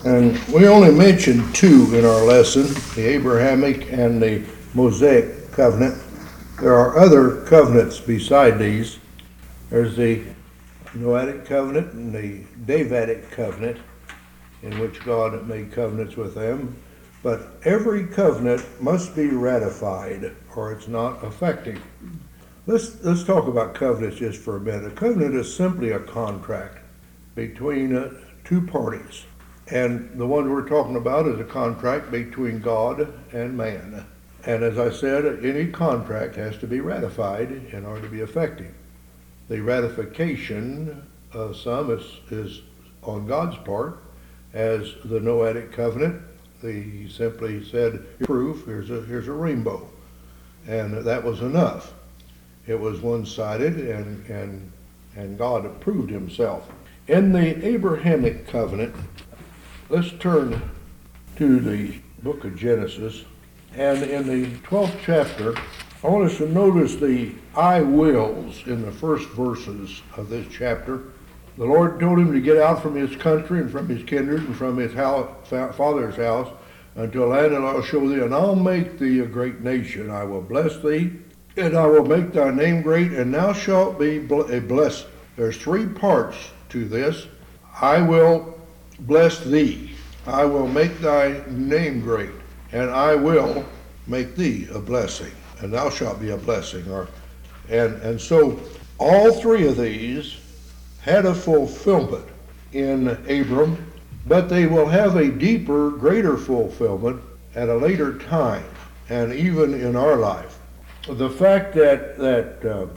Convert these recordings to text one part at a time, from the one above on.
And we only mentioned two in our lesson, the Abrahamic and the Mosaic covenant. There are other covenants beside these. There's the Noahic covenant and the Davidic covenant, in which God made covenants with them. But every covenant must be ratified or it's not effective. Let's talk about covenants just for a minute. A covenant is simply a contract between two parties. And the one we're talking about is a contract between God and man. And as I said, any contract has to be ratified in order to be effective. The ratification of some is on God's part, as the Noahic covenant. He simply said, proof, here's a rainbow. And that was enough. It was one-sided, and God approved himself. In the Abrahamic covenant, let's turn to the book of Genesis. And in the 12th chapter, I want us to notice the I wills in the first verses of this chapter. The Lord told him to get out from his country and from his kindred and from his father's house unto a land that I'll show thee, and I'll make thee a great nation. I will bless thee, and I will make thy name great, and thou shalt be a blessing. There's three parts to this. I will bless thee. I will make thy name great, and I will make thee a blessing, and thou shalt be a blessing. And so all three of these had a fulfillment in Abram, but they will have a deeper, greater fulfillment at a later time, and even in our life. The fact that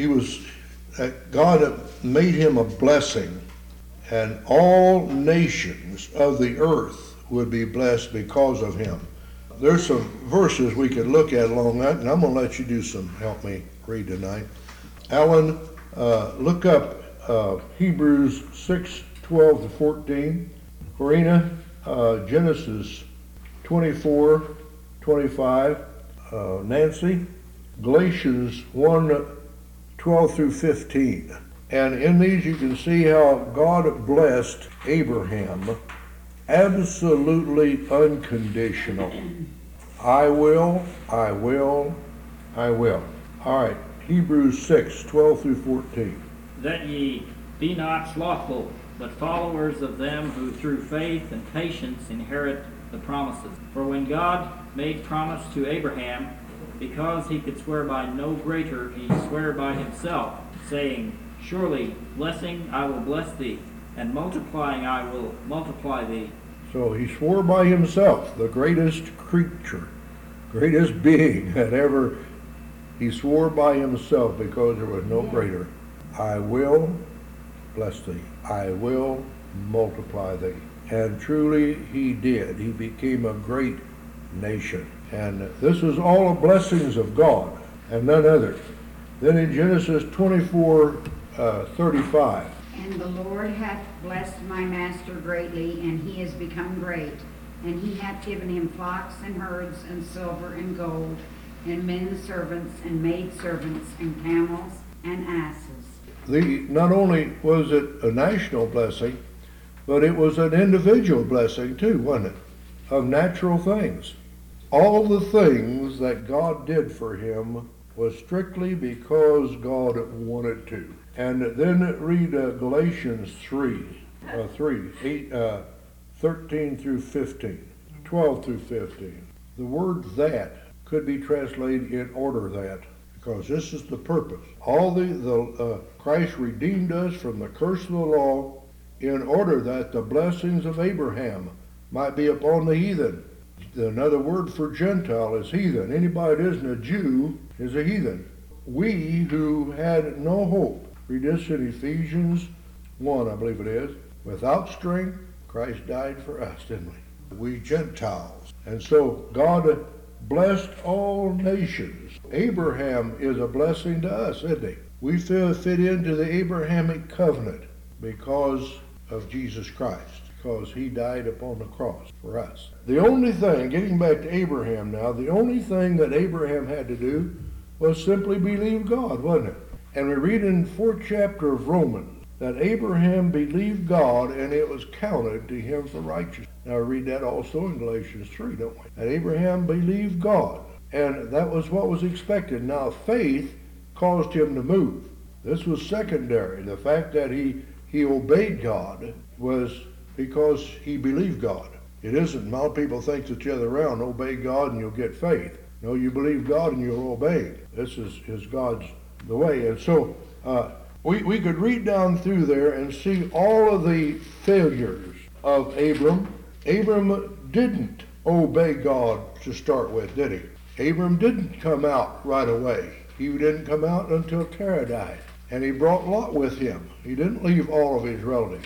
God made him a blessing, and all nations of the earth would be blessed because of him. There's some verses we could look at along that, and I'm going to let you do some help me read tonight. Alan, look up Hebrews 6:12 to 14. Corina, Genesis 24:25. Nancy, Galatians 1:12 through 15. And in these you can see how God blessed Abraham absolutely unconditional. I will, I will, I will. All right, Hebrews 6:12 through 14. That ye be not slothful, but followers of them who through faith and patience inherit the promises. For when God made promise to Abraham, because he could swear by no greater, he sware by himself, saying, Surely blessing I will bless thee, and multiplying I will multiply thee. So he swore by himself, the greatest creature, greatest being that ever, he swore by himself because there was no greater. I will bless thee. I will multiply thee. And truly he did. He became a great nation. And this is all the blessings of God and none other. Then in Genesis 24:35. And the Lord hath blessed my master greatly, and he is become great. And he hath given him flocks and herds and silver and gold, and men servants and maid servants and camels and asses. Not only was it a national blessing, but it was an individual blessing too, wasn't it? Of natural things. All the things that God did for him was strictly because God wanted to. And then read Galatians 13 through 15, 12 through 15. The word that could be translated in order that, because this is the purpose. Christ redeemed us from the curse of the law in order that the blessings of Abraham might be upon the heathen. Another word for Gentile is heathen. Anybody that isn't a Jew is a heathen. We who had no hope. Read this in Ephesians 1, I believe it is. Without strength, Christ died for us, didn't we? We Gentiles. And so God blessed all nations. Abraham is a blessing to us, isn't he? We fit into the Abrahamic covenant because of Jesus Christ, because he died upon the cross for us. The only thing, getting back to Abraham now, the only thing that Abraham had to do was simply believe God, wasn't it? And we read in the 4th chapter of Romans, that Abraham believed God and it was counted to him for righteousness. Now we read that also in Galatians 3, don't we? That Abraham believed God, and that was what was expected. Now faith caused him to move. This was secondary. The fact that he obeyed God was because he believed God. It isn't. A lot of people think that the other round, obey God and you'll get faith. No, you believe God and you'll obey. This is God's the way. And so we could read down through there and see all of the failures of Abram. Abram didn't obey God to start with, did he? Abram didn't come out right away. He didn't come out until Terah died. And he brought Lot with him. He didn't leave all of his relatives.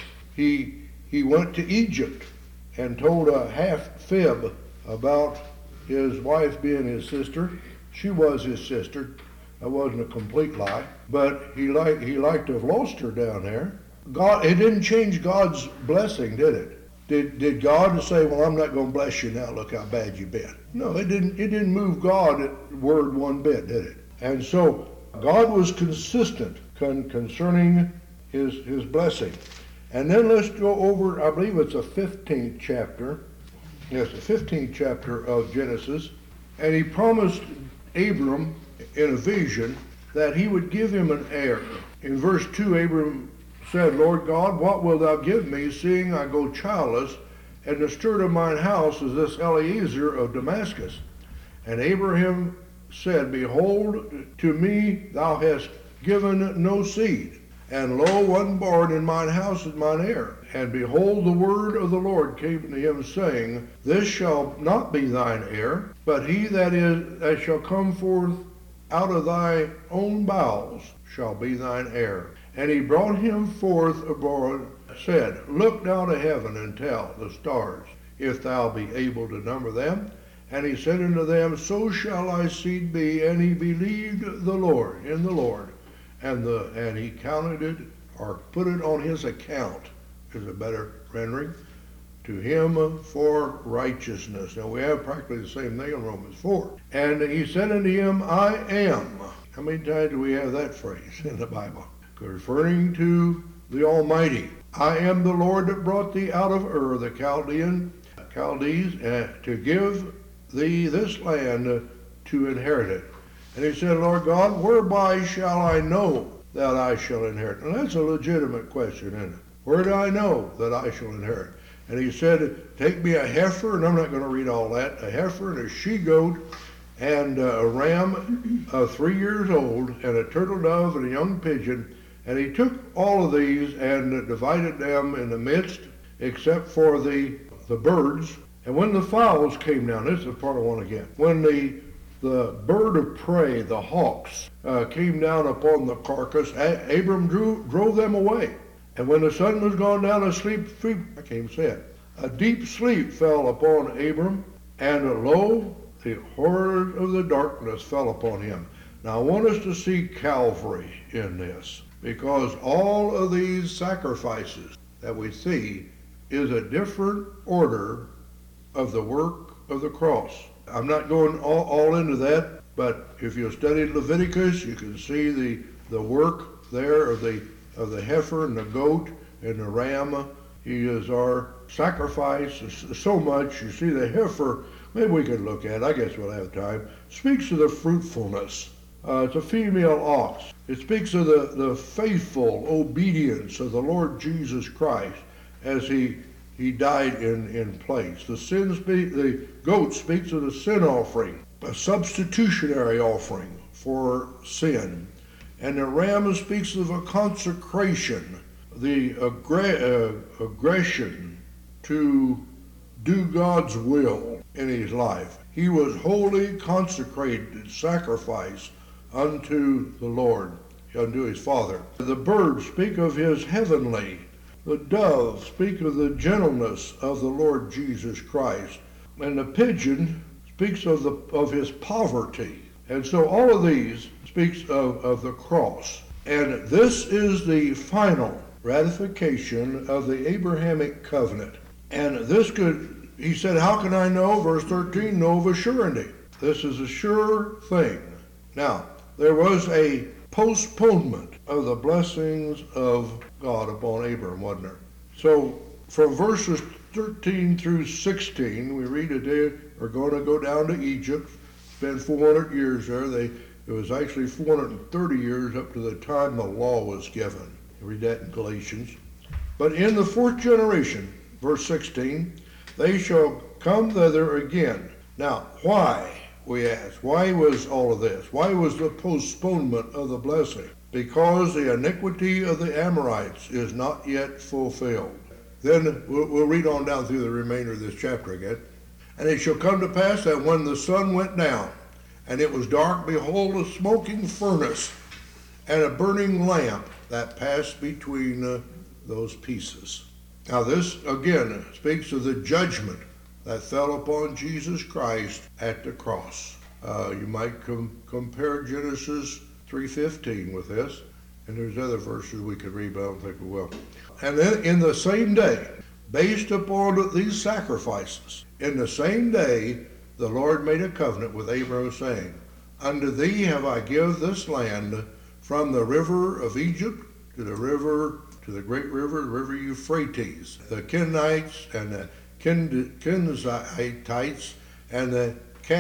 He went to Egypt and told a half fib about his wife being his sister. She was his sister. That wasn't a complete lie. But he liked to have lost her down there. It didn't change God's blessing, did it? Did God say, well, I'm not going to bless you now, look how bad you've been? No, it didn't move God word one bit, did it? And so God was consistent concerning his blessing. And then let's go over, I believe it's the 15th chapter. Yes, the 15th chapter of Genesis. And he promised Abram in a vision that he would give him an heir. In verse 2, Abram said, Lord God, what wilt thou give me, seeing I go childless, and the steward of mine house is this Eliezer of Damascus? And Abraham said, Behold, to me thou hast given no seed, and lo, one born in mine house is mine heir. And behold, the word of the Lord came to him, saying, This shall not be thine heir, but he that shall come forth out of thy own bowels shall be thine heir. And he brought him forth abroad, said, Look down to heaven and tell the stars, if thou be able to number them. And he said unto them, So shall thy seed be. And he believed the Lord, in the Lord, and he counted it, or put it on his account, is a better rendering, to him for righteousness. Now we have practically the same thing in Romans 4. And he said unto him, I am. How many times do we have that phrase in the Bible? Referring to the Almighty. I am the Lord that brought thee out of Ur, the Chaldees, to give thee this land to inherit it. And he said, Lord God, whereby shall I know that I shall inherit? And that's a legitimate question, isn't it? Where do I know that I shall inherit? And he said, take me a heifer, and I'm not going to read all that, a heifer and a she-goat, and a ram 3 years old, and a turtle dove and a young pigeon. And he took all of these and divided them in the midst, except for the birds. And when the fowls came down, this is the part I want to get. When the bird of prey, the hawks, came down upon the carcass, Abram drove them away. And when the sun was gone down asleep, I can't even say it, a deep sleep fell upon Abram, and lo, the horror of the darkness fell upon him. Now I want us to see Calvary in this, because all of these sacrifices that we see is a different order of the work of the cross. I'm not going all into that, but if you studied Leviticus, you can see the work there of the heifer and the goat and the ram. He is our sacrifice so much. You see the heifer, maybe we could look at it, I guess we'll have time, speaks of the fruitfulness. It's a female ox. It speaks of the faithful obedience of the Lord Jesus Christ as he died in place. The goat speaks of the sin offering, a substitutionary offering for sin. And the ram speaks of a consecration, the aggression to do God's will in his life. He was wholly consecrated, sacrifice unto the Lord, unto his Father. The birds speak of his heavenly. The dove speak of the gentleness of the Lord Jesus Christ. And the pigeon speaks of his poverty. And so all of these speaks of the cross. And this is the final ratification of the Abrahamic covenant. And this he said, how can I know? Verse 13, know of a surety. This is a sure thing. Now, there was a postponement of the blessings of God upon Abraham, wasn't there? So from verses 13 through 16, we read that they are going to go down to Egypt, spend 400 years there. It was actually 430 years up to the time the law was given. You read that in Galatians. But in the fourth generation, verse 16, they shall come thither again. Now, why, we ask? Why was all of this? Why was the postponement of the blessing? Because the iniquity of the Amorites is not yet fulfilled. Then we'll read on down through the remainder of this chapter again. And it shall come to pass that when the sun went down, and it was dark, behold, a smoking furnace and a burning lamp that passed between those pieces. Now this, again, speaks of the judgment that fell upon Jesus Christ at the cross. You might compare Genesis 3:15 with this, and there's other verses we could read, but I don't think we will. And then in the same day, based upon these sacrifices, in the same day the Lord made a covenant with Abraham, saying, Unto thee have I give this land from the river of Egypt to the great river, the river Euphrates, the Kenites and the Kenizzites and the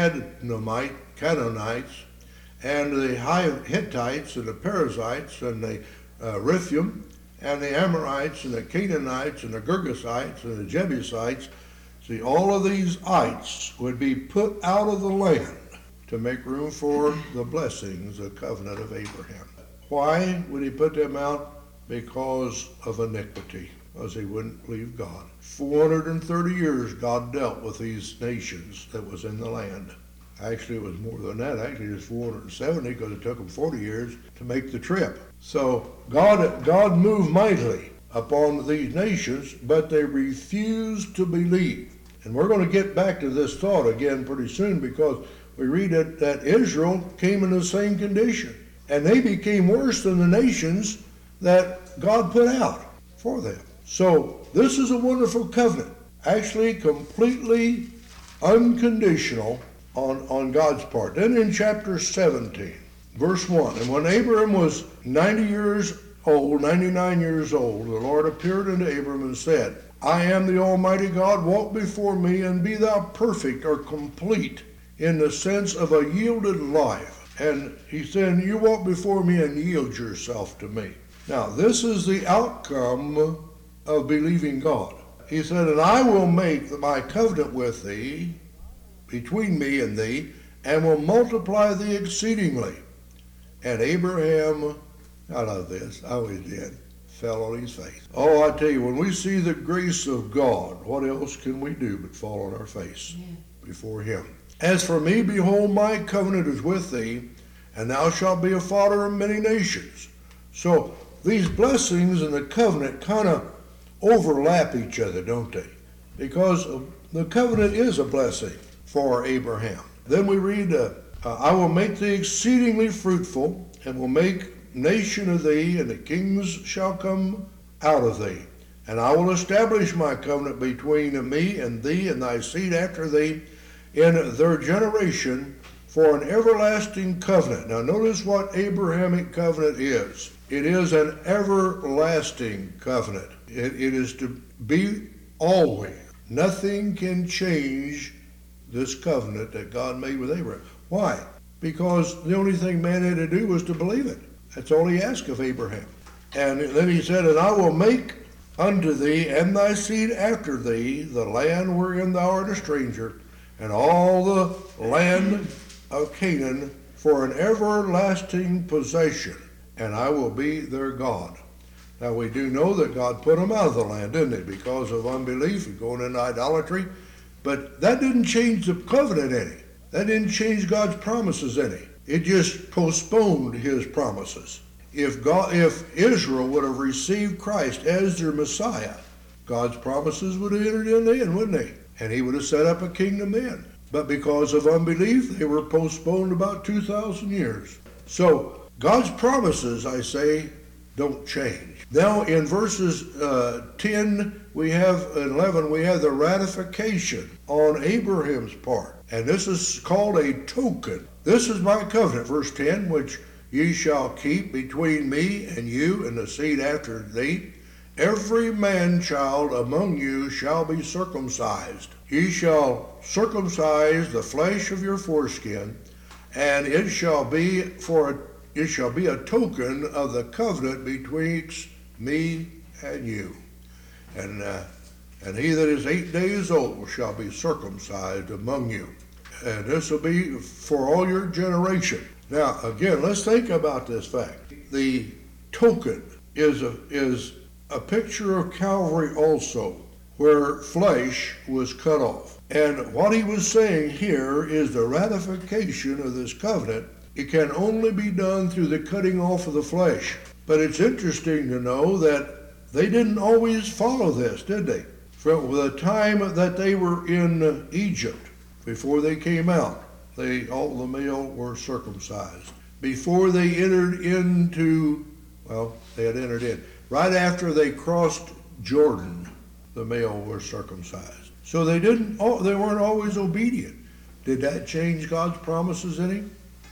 Canaanites and the Hittites and the Perizzites and the Rephaim and the Amorites and the Canaanites and the Girgasites and the Jebusites. See, all of these ites would be put out of the land to make room for the blessings, the covenant of Abraham. Why would he put them out? Because of iniquity, because they wouldn't believe God. 430 years God dealt with these nations that was in the land. Actually, it was more than that. Actually, it was 470 because it took them 40 years to make the trip. So God moved mightily upon these nations, but they refused to believe. And we're going to get back to this thought again pretty soon, because we read that Israel came in the same condition. And they became worse than the nations that God put out for them. So this is a wonderful covenant. Actually completely unconditional on God's part. Then in chapter 17, verse 1, And when Abram was 99 years old, the Lord appeared unto Abram and said, I am the Almighty God, walk before me, and be thou perfect or complete in the sense of a yielded life. And he said, you walk before me and yield yourself to me. Now, this is the outcome of believing God. He said, and I will make my covenant with thee, between me and thee, and will multiply thee exceedingly. And Abraham, I love this, I always did, fell on his face. Oh, I tell you, when we see the grace of God, what else can we do but fall on our face before him? As for me, behold, my covenant is with thee, and thou shalt be a father of many nations. So these blessings and the covenant kind of overlap each other, don't they? Because the covenant is a blessing for Abraham. Then we read, I will make thee exceedingly fruitful, and will make nation of thee, and the kings shall come out of thee. And I will establish my covenant between me and thee and thy seed after thee in their generation for an everlasting covenant. Now notice what Abrahamic covenant is. It is an everlasting covenant. It is to be always. Nothing can change this covenant that God made with Abraham. Why? Because the only thing man had to do was to believe it. That's all he asked of Abraham. And then he said, and I will make unto thee and thy seed after thee the land wherein thou art a stranger, and all the land of Canaan for an everlasting possession, and I will be their God. Now we do know that God put them out of the land, didn't he? Because of unbelief and going into idolatry. But that didn't change the covenant any. That didn't change God's promises any. It just postponed his promises. If Israel would have received Christ as their Messiah, God's promises would have entered in then, wouldn't they? And he would have set up a kingdom then. But because of unbelief, they were postponed about 2,000 years. So God's promises, I say, don't change. Now in verses 10, we have 11, we have the ratification on Abraham's part. And this is called a token. This is my covenant, verse 10, which ye shall keep between me and you and the seed after thee. Every man-child among you shall be circumcised. Ye shall circumcise the flesh of your foreskin, and it shall be a token of the covenant betwixt me and you. And he that is 8 days old shall be circumcised among you. And this will be for all your generation. Now, again, let's think about this fact. The token is a picture of Calvary also, where flesh was cut off. And what he was saying here is the ratification of this covenant. It can only be done through the cutting off of the flesh. But it's interesting to know that they didn't always follow this, did they? From the time that they were in Egypt, before they came out, all the male were circumcised. Before they entered into, they had entered in. Right after they crossed Jordan, the male were circumcised. So they weren't always obedient. Did that change God's promises any?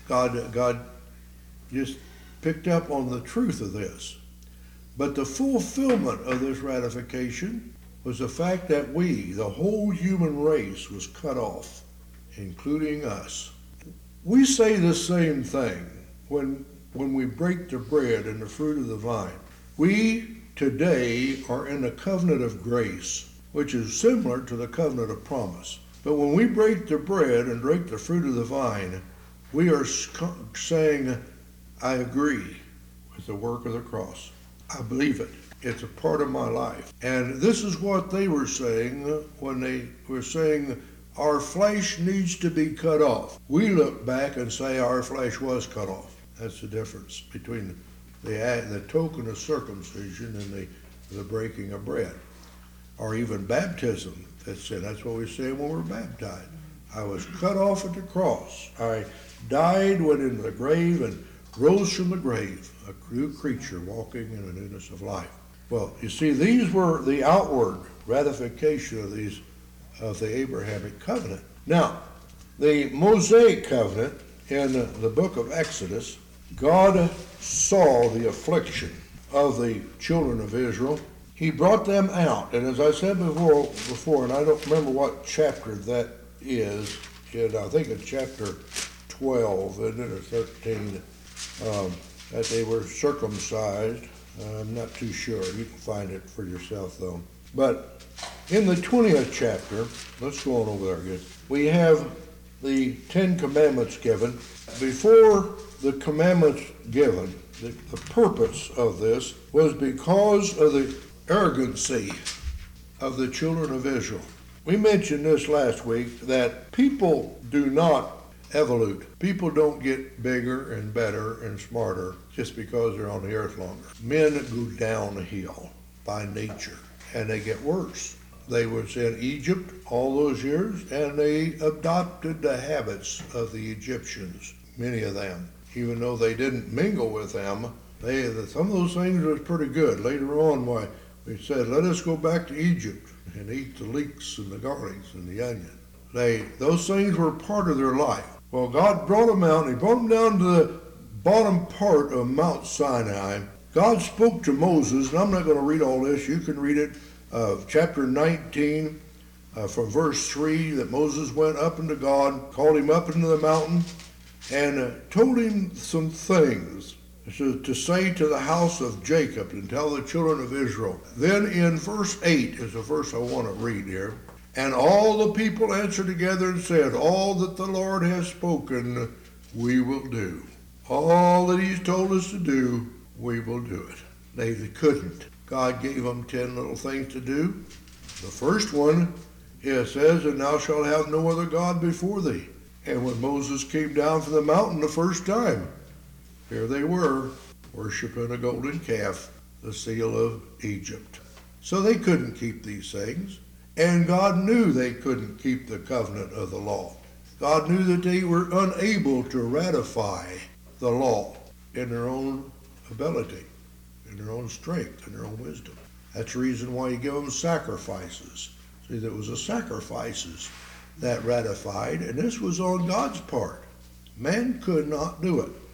God just picked up on the truth of this. But the fulfillment of this ratification was the fact that the whole human race, was cut off, including us. We say the same thing when we break the bread and the fruit of the vine. We today are in the covenant of grace, which is similar to the covenant of promise. But when we break the bread and break the fruit of the vine, we are saying, I agree with the work of the cross. I believe it. It's a part of my life. And this is what they were saying when they were saying our flesh needs to be cut off. We look back and say our flesh was cut off. That's the difference between the token of circumcision and the breaking of bread. Or even baptism. That's what we say when we're baptized. I was cut off at the cross. I died, went into the grave, and rose from the grave, a new creature walking in the newness of life. Well, you see, these were the outward ratification of the Abrahamic covenant. Now, the Mosaic covenant in the book of Exodus, God saw the affliction of the children of Israel. He brought them out, and as I said before, and I don't remember what chapter that is, I think it's chapter 12, isn't it, or 13, that they were circumcised. I'm not too sure. You can find it for yourself, though. But in the 20th chapter, let's go on over there again. We have the 10 Commandments given. Before the commandments given, the purpose of this was because of the arrogancy of the children of Israel. We mentioned this last week, that people do not evolute. People don't get bigger and better and smarter just because they're on the earth longer. Men go downhill by nature, and they get worse. They was in Egypt all those years, and they adopted the habits of the Egyptians, many of them. Even though they didn't mingle with them, some of those things was pretty good. Later on, we said, let us go back to Egypt and eat the leeks and the garlics and the onion. Those things were part of their life. Well, God brought them out, and he brought them down to the bottom part of Mount Sinai. God spoke to Moses, and I'm not going to read all this. You can read it, chapter 19, from verse 3, that Moses went up unto God, called him up into the mountain, and told him some things to say to the house of Jacob and tell the children of Israel. Then in verse 8 is a verse I want to read here. And all the people answered together and said, all that the Lord has spoken, we will do. All that he's told us to do, we will do it. They couldn't. God gave them 10 little things to do. The first one, it says, and thou shalt have no other God before thee. And when Moses came down from the mountain the first time, here they were, worshiping a golden calf, the seal of Egypt. So they couldn't keep these things. And God knew they couldn't keep the covenant of the law. God knew that they were unable to ratify the law in their own ability, in their own strength, in their own wisdom. That's the reason why he gave them sacrifices. See, there was the sacrifices that ratified, and this was on God's part. Man could not do it.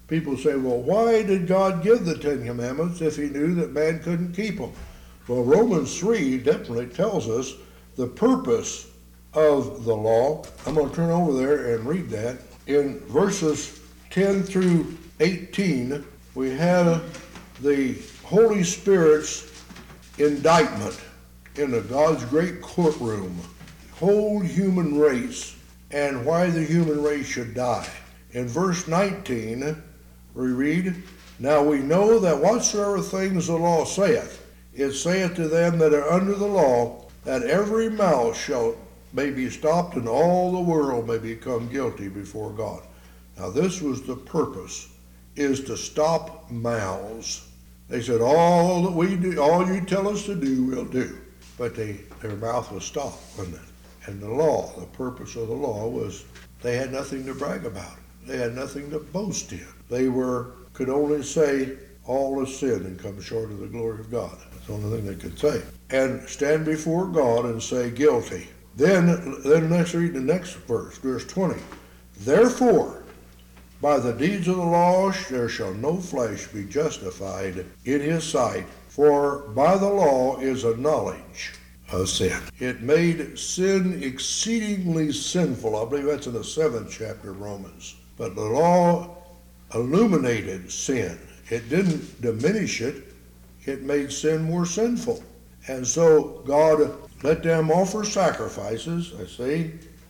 People say, well, why did God give the Ten Commandments if he knew that man couldn't keep them? Well, Romans 3 definitely tells us the purpose of the law. I'm going to turn over there and read that. In verses 10 through 18, we have the Holy Spirit's indictment in God's great courtroom, whole human race, and why the human race should die. In verse 19, we read, Now we know that whatsoever things the law saith, it saith to them that are under the law, that every mouth may be stopped, and all the world may become guilty before God. Now this was the purpose, is to stop mouths. They said, all that we do, all you tell us to do, we'll do. But their mouth was stopped, wasn't it? And the law, the purpose of the law was they had nothing to brag about. They had nothing to boast in. They could only say, all is sin and come short of the glory of God. That's the only thing they could say. And stand before God and say guilty. Then let's read the next verse, verse 20. Therefore, by the deeds of the law there shall no flesh be justified in his sight, for by the law is a knowledge of sin. It made sin exceedingly sinful. I believe that's in the 7th chapter of Romans. But the law illuminated sin. It didn't diminish it. It made sin more sinful. And so God let them offer sacrifices, I see,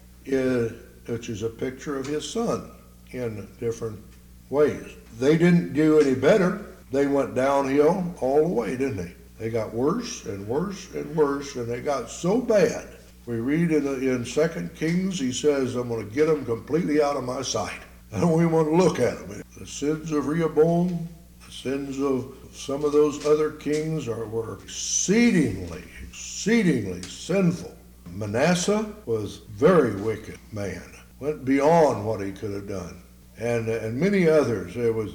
which is a picture of his son in different ways. They didn't do any better. They went downhill all the way, didn't they? They got worse and worse and worse, and they got so bad. We read in 2 Kings, he says, I'm going to get them completely out of my sight. I don't even want to look at them. The sins of Rehoboam, the sins of some of those other kings were exceedingly sinful. Manasseh was very wicked man, went beyond what he could have done. And many others. There was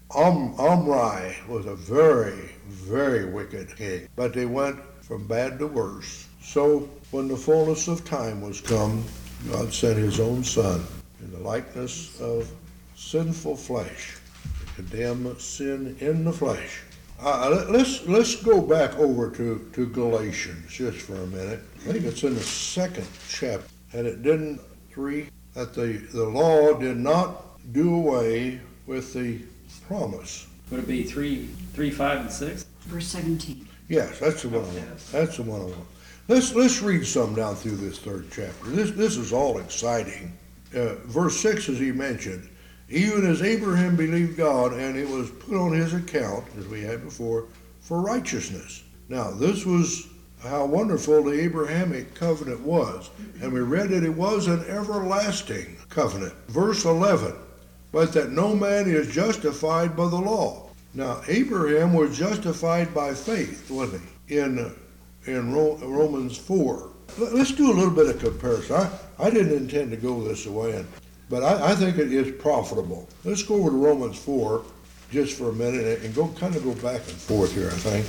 Omri was a very, very wicked king. But they went from bad to worse. So when the fullness of time was come, God sent his own son in the likeness of sinful flesh to condemn sin in the flesh. Let's go back over to Galatians just for a minute. I think it's in the 2nd chapter. And it didn't, 3, that the law did not do away with the promise. Would it be 3, 5, and 6? Verse 17. Yes, that's the one I want. That's the one I want. Let's read some down through this 3rd chapter. This is all exciting. Verse 6, as he mentioned, even as Abraham believed God, and it was put on his account, as we had before, for righteousness. Now, this was how wonderful the Abrahamic covenant was. And we read that it was an everlasting covenant. Verse 11, but that no man is justified by the law. Now, Abraham was justified by faith, wasn't he, in Romans 4. Let's do a little bit of comparison. I didn't intend to go this way, but I think it is profitable. Let's go over to Romans 4 just for a minute and kind of go back and forth here, I think.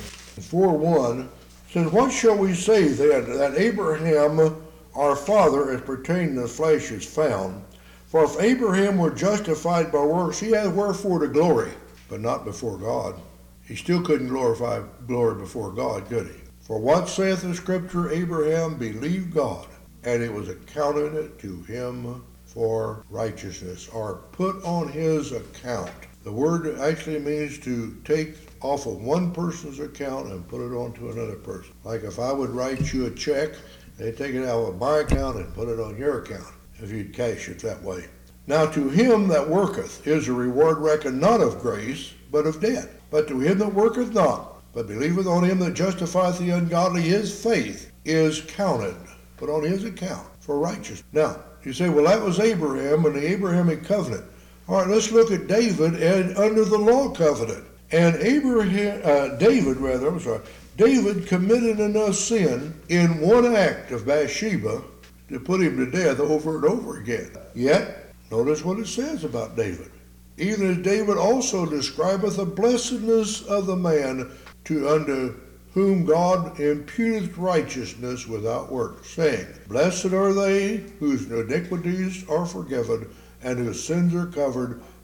4:1 says, what shall we say then, that Abraham our father as pertaining to the flesh is found? For if Abraham were justified by works, he had wherefore to glory, but not before God. He still couldn't glory before God, could he? For what saith the Scripture? Abraham believed God, and it was accounted to him for righteousness, or put on his account. The word actually means to take off of one person's account and put it onto another person. Like if I would write you a check, they take it out of my account and put it on your account, if you'd cash it that way. Now to him that worketh is a reward reckoned not of grace, but of debt. But to him that worketh not, but believeth on him that justifieth the ungodly, his faith is counted, put on his account, for righteousness. Now, you say, well, that was Abraham and the Abrahamic covenant. All right, let's look at David and under the law covenant. And David committed enough sin in one act of Bathsheba to put him to death over and over again. Yet, notice what it says about David. Even as David also describeth the blessedness of the man unto whom God imputeth righteousness without works, saying, blessed are they whose iniquities are forgiven and whose sins are covered.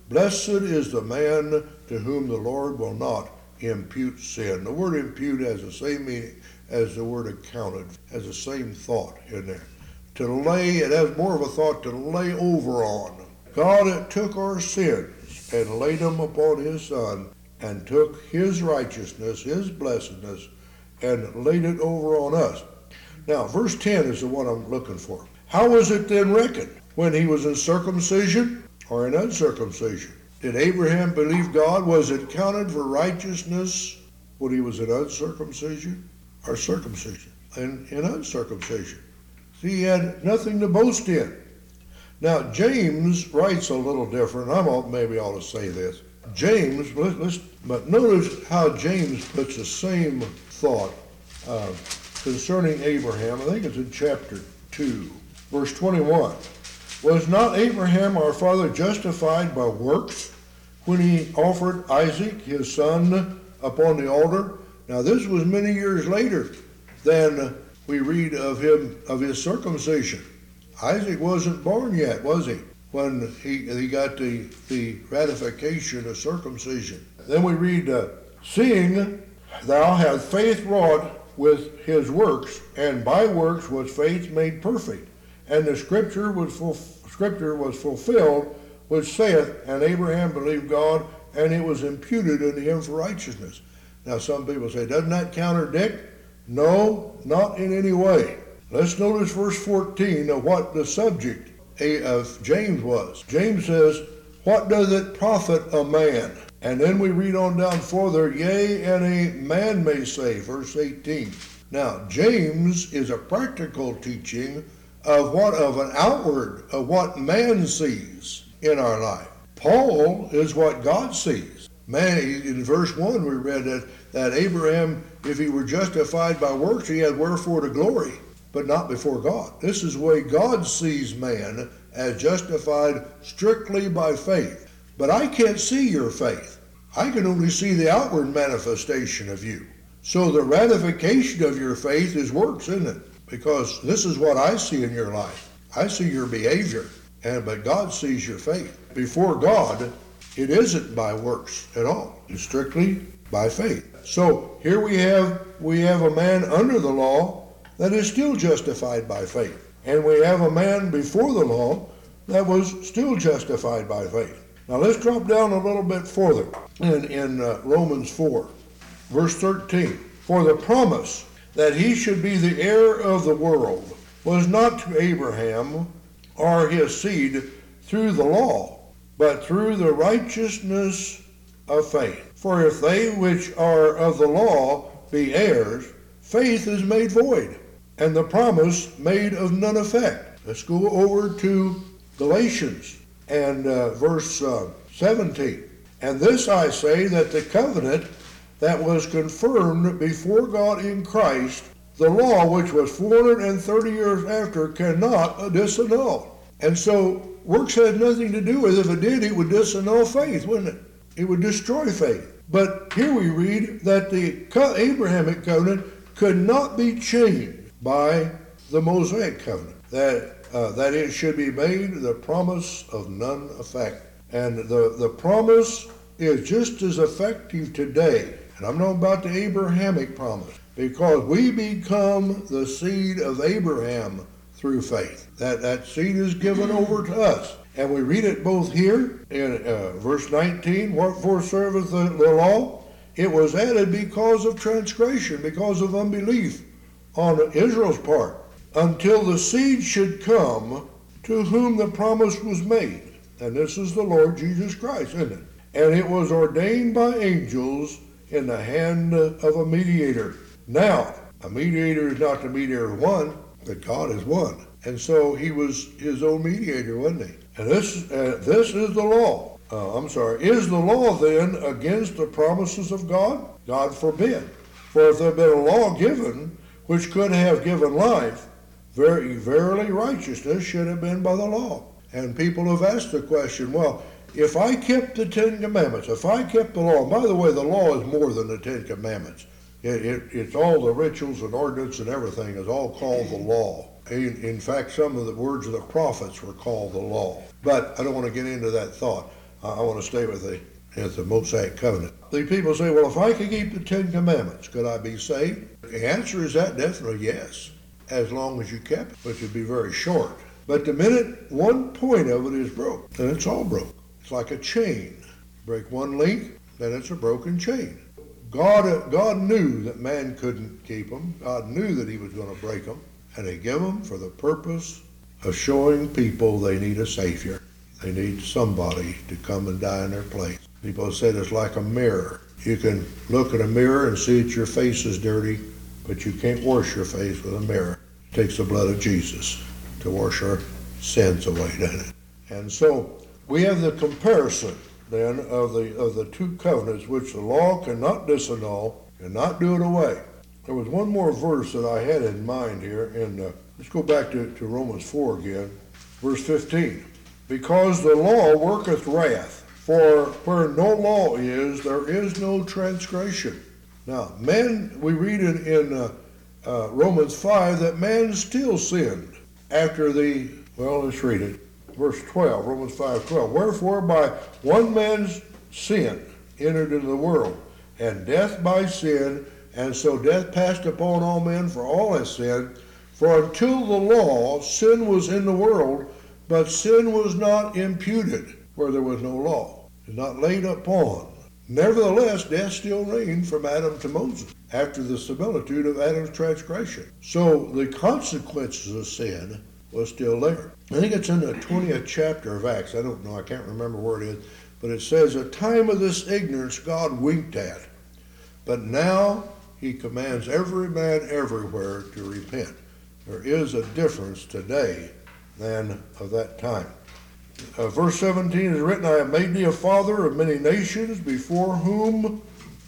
Blessed is the man to whom the Lord will not impute sin. The word impute has the same meaning as the word accounted, has the same thought in there. To lay, it has more of a thought to lay over on. God took our sins and laid them upon his Son and took his righteousness, his blessedness, and laid it over on us. Now, verse 10 is the one I'm looking for. How was it then reckoned? When he was in circumcision or in uncircumcision? Did Abraham believe God? Was it counted for righteousness when he was in uncircumcision or circumcision? In uncircumcision. See, he had nothing to boast in. Now, James writes a little different. Maybe I ought to say this. James, but notice how James puts the same thought concerning Abraham. I think it's in chapter 2, verse 21. Was not Abraham our father justified by works when he offered Isaac his son upon the altar? Now this was many years later than we read of his circumcision. Isaac wasn't born yet, was he? When he got the ratification of circumcision. Then we read, seeing thou hast faith wrought with his works, and by works was faith made perfect. And the scripture was fulfilled, which saith, and Abraham believed God, and it was imputed unto him for righteousness. Now some people say, doesn't that contradict? No, not in any way. Let's notice verse 14 of what the subject of James was. James says, what doth it profit a man? And then we read on down further, yea, and a man may say, verse 18. Now, James is a practical teaching of what man sees in our life. Paul is what God sees. Man, in verse 1 we read that Abraham, if he were justified by works, he had wherefore to glory, but not before God. This is the way God sees man, as justified strictly by faith. But I can't see your faith. I can only see the outward manifestation of you. So the ratification of your faith is works, isn't it? Because this is what I see in your life. I see your behavior, but God sees your faith. Before God, it isn't by works at all. It's strictly by faith. So here we have a man under the law that is still justified by faith. And we have a man before the law that was still justified by faith. Now let's drop down a little bit further in Romans 4, verse 13. For the promise that he should be the heir of the world was not to Abraham or his seed through the law, but through the righteousness of faith. For if they which are of the law be heirs, faith is made void, and the promise made of none effect. Let's go over to Galatians and verse 17. And this I say, that the covenant that was confirmed before God in Christ, the law which was 430 years after, cannot disannul. And so works had nothing to do with it. If it did, it would disannul faith, wouldn't it? It would destroy faith. But here we read that the Abrahamic covenant could not be changed by the Mosaic covenant. That it should be made the promise of none effect. And the promise is just as effective today. And I'm not about the Abrahamic promise, because we become the seed of Abraham through faith. That seed is given over to us. And we read it both here in verse 19, what for serveth the law? It was added because of transgression, because of unbelief on Israel's part, until the seed should come to whom the promise was made. And this is the Lord Jesus Christ, isn't it? And it was ordained by angels in the hand of a mediator. Now, a mediator is not the mediator of one, but God is one. And so he was his own mediator, wasn't he? And this is the law. Is the law then against the promises of God? God forbid. For if there had been a law given which could have given life, verily righteousness should have been by the law. And people have asked the question, well, if I kept the Ten Commandments, if I kept the law, and by the way, the law is more than the Ten Commandments. It's all the rituals and ordinance and everything is all called the law. In fact, some of the words of the prophets were called the law. But I don't want to get into that thought. I want to stay with the Mosaic covenant. The people say, well, if I could keep the Ten Commandments, could I be saved? The answer is that definitely yes, as long as you kept it, which would be very short. But the minute one point of it is broke, then it's all broke. It's like a chain. Break one link, then it's a broken chain. God knew that man couldn't keep them. God knew that he was going to break them. And he gave them for the purpose of showing people they need a Savior. They need somebody to come and die in their place. People said it's like a mirror. You can look at a mirror and see that your face is dirty, but you can't wash your face with a mirror. It takes the blood of Jesus to wash our sins away, doesn't it? And so we have the comparison then of the two covenants, which the law cannot disannul, cannot do it away. There was one more verse that I had in mind here, and let's go back to Romans 4 again, verse 15. Because the law worketh wrath, for where no law is, there is no transgression. Now, man, we read in Romans 5 that man still sinned after let's read it. Verse 12, Romans 5:12. Wherefore by one man's sin entered into the world, and death by sin, and so death passed upon all men, for all have sinned. For until the law, sin was in the world, but sin was not imputed where there was no law. It was not laid upon. Nevertheless, death still reigned from Adam to Moses, after the similitude of Adam's transgression. So the consequences of sin was still there. I think it's in the 20th chapter of Acts. I don't know, I can't remember where it is. But it says, the time of this ignorance God winked at. But now he commands every man everywhere to repent. There is a difference today than of that time. Verse 17 is written, I have made thee a father of many nations, before him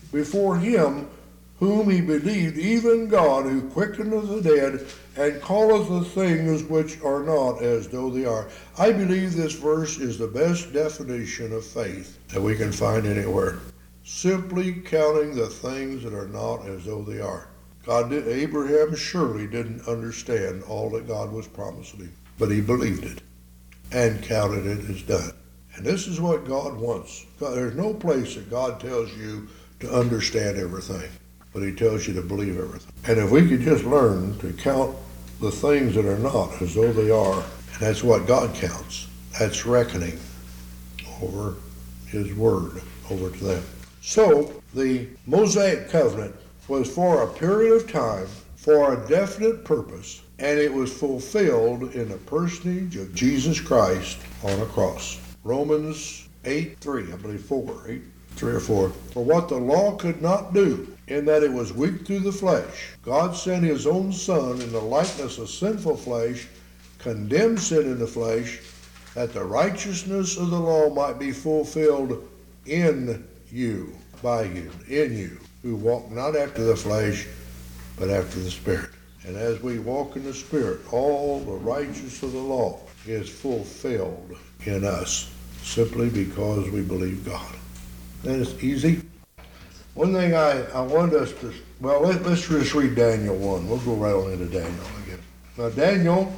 whom he believed, even God, who quickeneth the dead, and calleth the things which are not as though they are. I believe this verse is the best definition of faith that we can find anywhere. Simply counting the things that are not as though they are. Abraham surely didn't understand all that God was promising him, but he believed it and counted it as done. And this is what God wants. There's no place that God tells you to understand everything, but he tells you to believe everything. And if we could just learn to count the things that are not as though they are, and that's what God counts. That's reckoning over his word over to them. So the Mosaic covenant was for a period of time, for a definite purpose, and it was fulfilled in the personage of Jesus Christ on a cross. Romans 8:3, I believe 3 or 4. For what the law could not do, in that it was weak through the flesh, God sent his own Son in the likeness of sinful flesh, condemned sin in the flesh, that the righteousness of the law might be fulfilled in you, by you, in you, who walk not after the flesh, but after the Spirit. And as we walk in the Spirit, all the righteousness of the law is fulfilled in us, simply because we believe God. And it's easy. One thing I want us to, let's just read Daniel 1. We'll go right on into Daniel again. Now Daniel,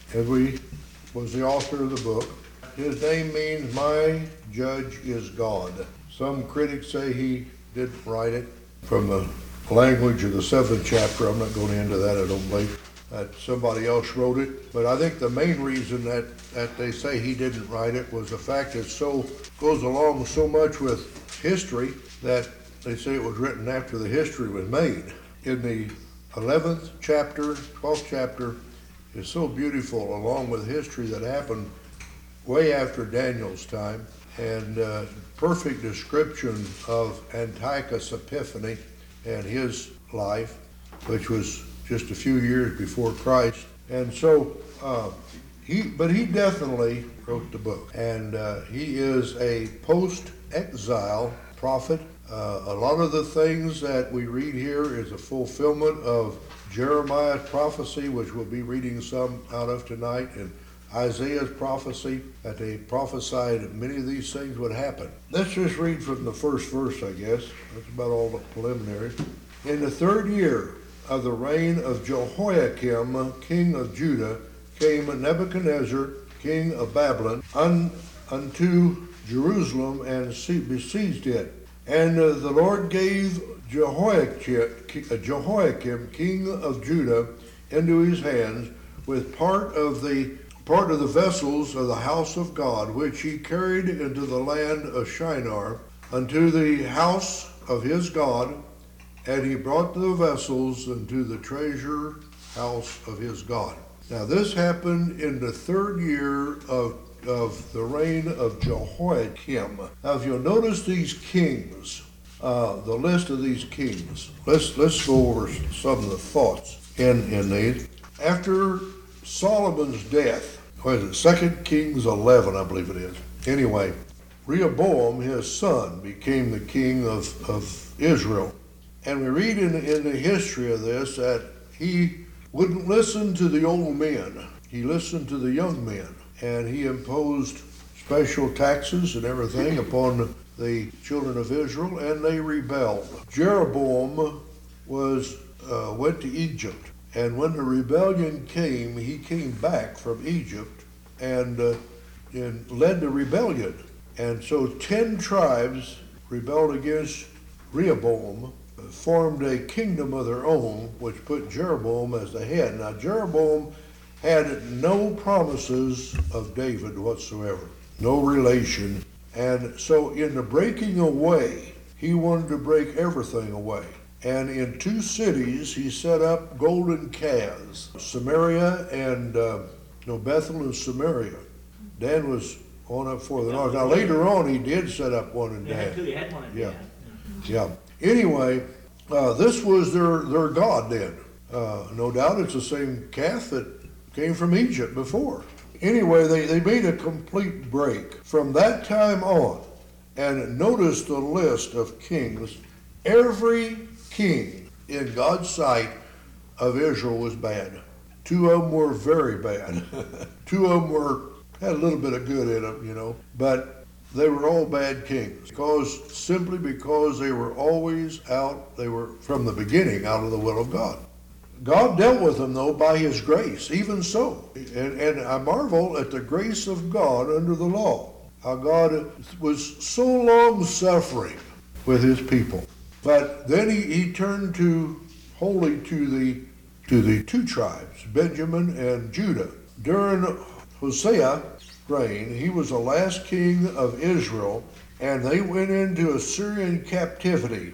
was the author of the book. His name means my judge is God. Some critics say he didn't write it from the language of the 7th chapter. I'm not going into that, I don't believe. That somebody else wrote it. But I think the main reason that they say he didn't write it was the fact that it goes along so much with history that they say it was written after the history was made. In the 11th chapter, 12th chapter, is so beautiful along with history that happened way after Daniel's time, and perfect description of Antiochus Epiphanes and his life, which was just a few years before Christ. And so he definitely wrote the book, and he is a post-exile prophet. A lot of the things that we read here is a fulfillment of Jeremiah's prophecy, which we'll be reading some out of tonight, and Isaiah's prophecy, that they prophesied that many of these things would happen. Let's just read from the first verse, I guess. That's about all the preliminaries. In the 3rd year of the reign of Jehoiakim, king of Judah, came Nebuchadnezzar, king of Babylon, unto Jerusalem and besieged it. And the Lord gave Jehoiakim, king of Judah, into his hands, with part of the vessels of the house of God, which he carried into the land of Shinar, unto the house of his God, and he brought the vessels into the treasure house of his God. Now this happened in the 3rd year of the reign of Jehoiakim. Now if you'll notice these kings, the list of these kings, let's go over some of the thoughts in these. After Solomon's death, what is it, 2 Kings 11, I believe it is. Anyway, Rehoboam, his son, became the king of Israel. And we read in the history of this that he wouldn't listen to the old men. He listened to the young men. And he imposed special taxes and everything upon the children of Israel, and they rebelled. Jeroboam went to Egypt. And when the rebellion came, he came back from Egypt and led the rebellion. And so 10 tribes rebelled against Rehoboam, formed a kingdom of their own, which put Jeroboam as the head. Now Jeroboam had no promises of David whatsoever, no relation. And so in the breaking away, he wanted to break everything away. And in 2 cities, he set up golden calves, Samaria and Bethel and Samaria. Dan was on up for the north. Now later on, he did set up one in Dan. He had one in Dan. Yeah. Anyway, this was their god then. No doubt it's the same calf that came from Egypt before. Anyway, they made a complete break from that time on. And notice the list of kings. Every king in God's sight of Israel was bad. 2 of them were very bad. 2 of them had a little bit of good in them, but they were all bad kings simply because they were always out. They were from the beginning out of the will of God. God dealt with them though by his grace, even so. And I marvel at the grace of God under the law. How God was so long suffering with his people. But then he turned wholly to the 2 tribes, Benjamin and Judah. During Hosea's reign, he was the last king of Israel, and they went into Assyrian captivity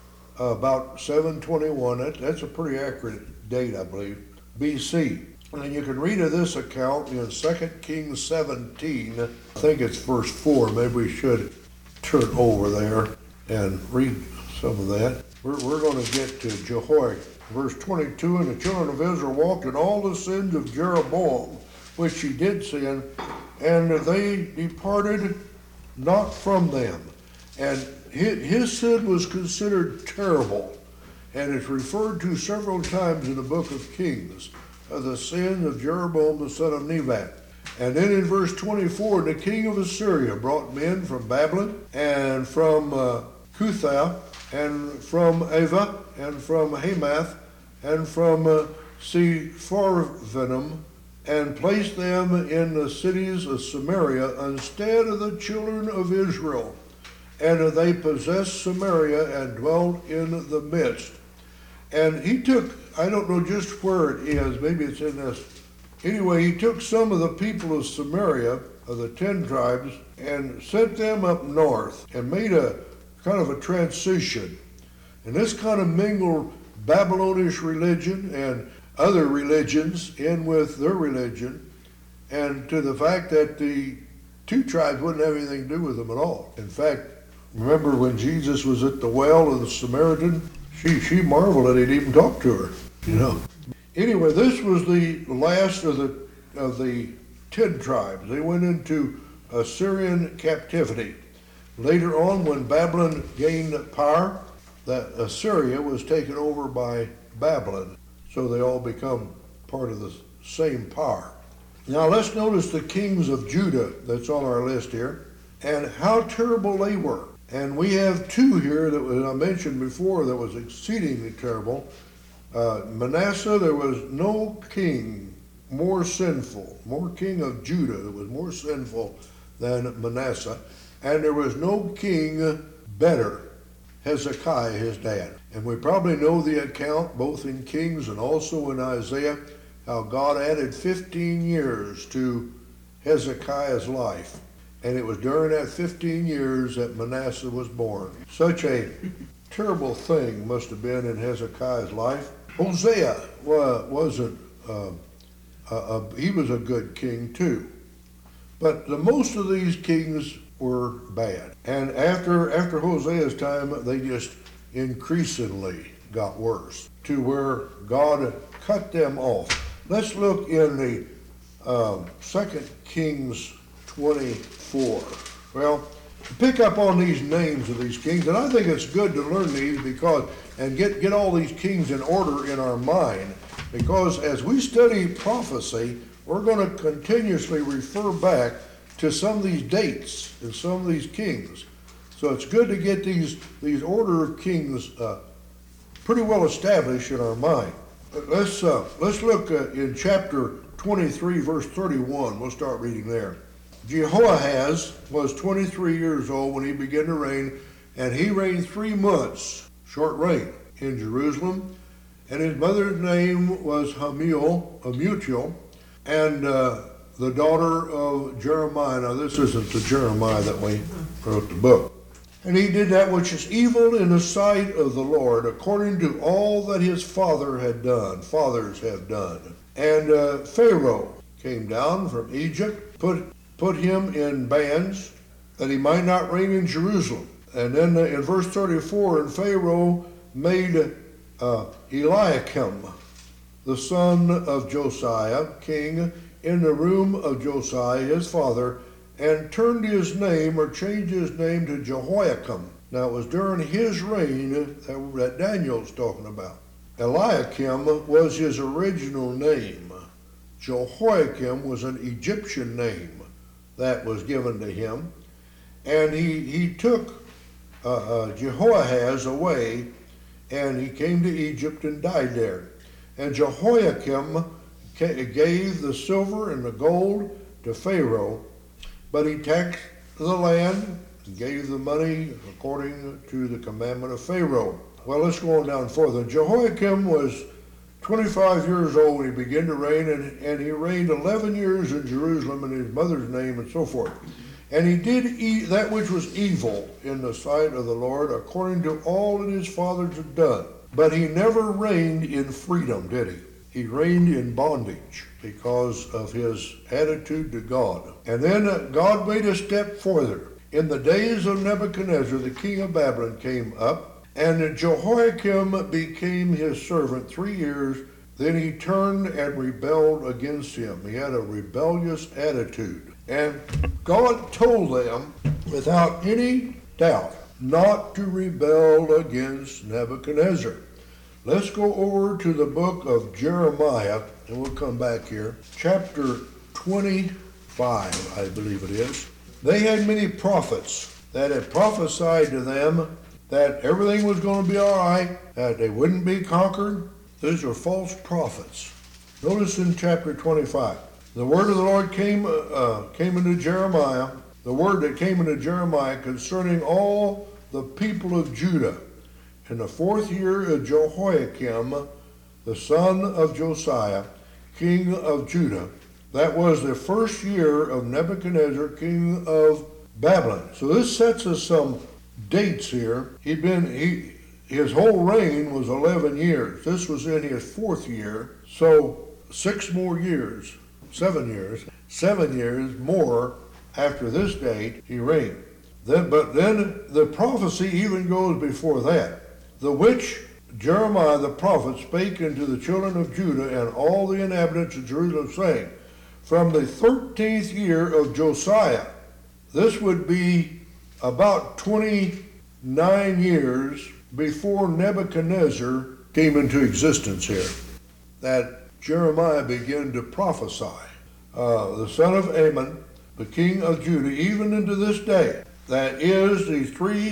about 721. That's a pretty accurate date, I believe, BC. And you can read of this account in 2 Kings 17. I think it's verse 4. Maybe we should turn over there and read some of that. We're going to get to Jehoiakim. Verse 22, and the children of Israel walked in all the sins of Jeroboam, which he did sin, and they departed not from them. And his sin was considered terrible, and it's referred to several times in the book of Kings, of the sin of Jeroboam the son of Nebat. And then in verse 24, the king of Assyria brought men from Babylon, and from Cutha, and from Ava, and from Hamath, and from Sepharvaim, and placed them in the cities of Samaria instead of the children of Israel. And they possessed Samaria and dwelt in the midst. And he took, I don't know just where it is, maybe it's in this. Anyway, he took some of the people of Samaria, of the 10 tribes, and sent them up north and made a kind of a transition. And this kind of mingled Babylonish religion and other religions in with their religion, and to the fact that the 2 tribes wouldn't have anything to do with them at all. In fact, remember when Jesus was at the well of the Samaritan? She marveled that he'd even talk to her, Anyway, this was the last of the 10 tribes. They went into Assyrian captivity. Later on, when Babylon gained power, that Assyria was taken over by Babylon. So they all become part of the same power. Now let's notice the kings of Judah that's on our list here, and how terrible they were. And we have 2 here that I mentioned before that was exceedingly terrible. Manasseh, there was no king more sinful, more king of Judah that was more sinful than Manasseh. And there was no king better, Hezekiah, his dad. And we probably know the account, both in Kings and also in Isaiah, how God added 15 years to Hezekiah's life. And it was during that 15 years that Manasseh was born. Such a terrible thing must have been in Hezekiah's life. Hosea wasn't, he was a good king too. But the most of these kings were bad. And after Hosea's time, they just increasingly got worse to where God cut them off. Let's look in the 2 Kings 24. Well, pick up on these names of these kings, and I think it's good to learn these because and get all these kings in order in our mind, because as we study prophecy, we're going to continuously refer back to some of these dates and some of these kings. So it's good to get these order of kings pretty well established in our mind. Let's look in chapter 23, verse 31. We'll start reading there. Jehoahaz was 23 years old when he began to reign, and he reigned 3 months, short reign, in Jerusalem. And his mother's name was Hamuel, and the daughter of Jeremiah. Now this isn't the Jeremiah that we wrote the book. And he did that which is evil in the sight of the Lord, according to all that his fathers have done. And Pharaoh came down from Egypt, put him in bands, that he might not reign in Jerusalem. And then in verse 34, and Pharaoh made Eliakim, the son of Josiah, king, in the room of Josiah his father, and turned his name, or changed his name, to Jehoiakim. Now it was during his reign that Daniel's talking about. Eliakim was his original name. Jehoiakim was an Egyptian name that was given to him. And he took Jehoahaz away, and he came to Egypt and died there. And Jehoiakim gave the silver and the gold to Pharaoh, but he taxed the land and gave the money according to the commandment of Pharaoh. Well, let's go on down further. Jehoiakim was 25 years old when he began to reign, and he reigned 11 years in Jerusalem in his mother's name and so forth. And he did that which was evil in the sight of the Lord, according to all that his fathers had done. But he never reigned in freedom, did he? He reigned in bondage because of his attitude to God. And then God made a step further. In the days of Nebuchadnezzar, the king of Babylon came up, and Jehoiakim became his servant 3 years. Then he turned and rebelled against him. He had a rebellious attitude. And God told them, without any doubt, not to rebel against Nebuchadnezzar. Let's go over to the book of Jeremiah, and we'll come back here. Chapter 25, I believe it is. They had many prophets that had prophesied to them that everything was going to be all right, that they wouldn't be conquered. These are false prophets. Notice in chapter 25, the word of the Lord came into Jeremiah, the word that came into Jeremiah concerning all the people of Judah. In the 4th year of Jehoiakim, the son of Josiah, king of Judah, that was the 1st year of Nebuchadnezzar, king of Babylon. So this sets us some dates here. His whole reign was 11 years. This was in his 4th year. So 6 more years, 7 years more after this date, he reigned. But then the prophecy even goes before that. The which Jeremiah the prophet spake unto the children of Judah and all the inhabitants of Jerusalem, saying, from the 13th year of Josiah. This would be about 29 years before Nebuchadnezzar came into existence here, that Jeremiah began to prophesy. The son of Ammon, the king of Judah, even unto this day, that is the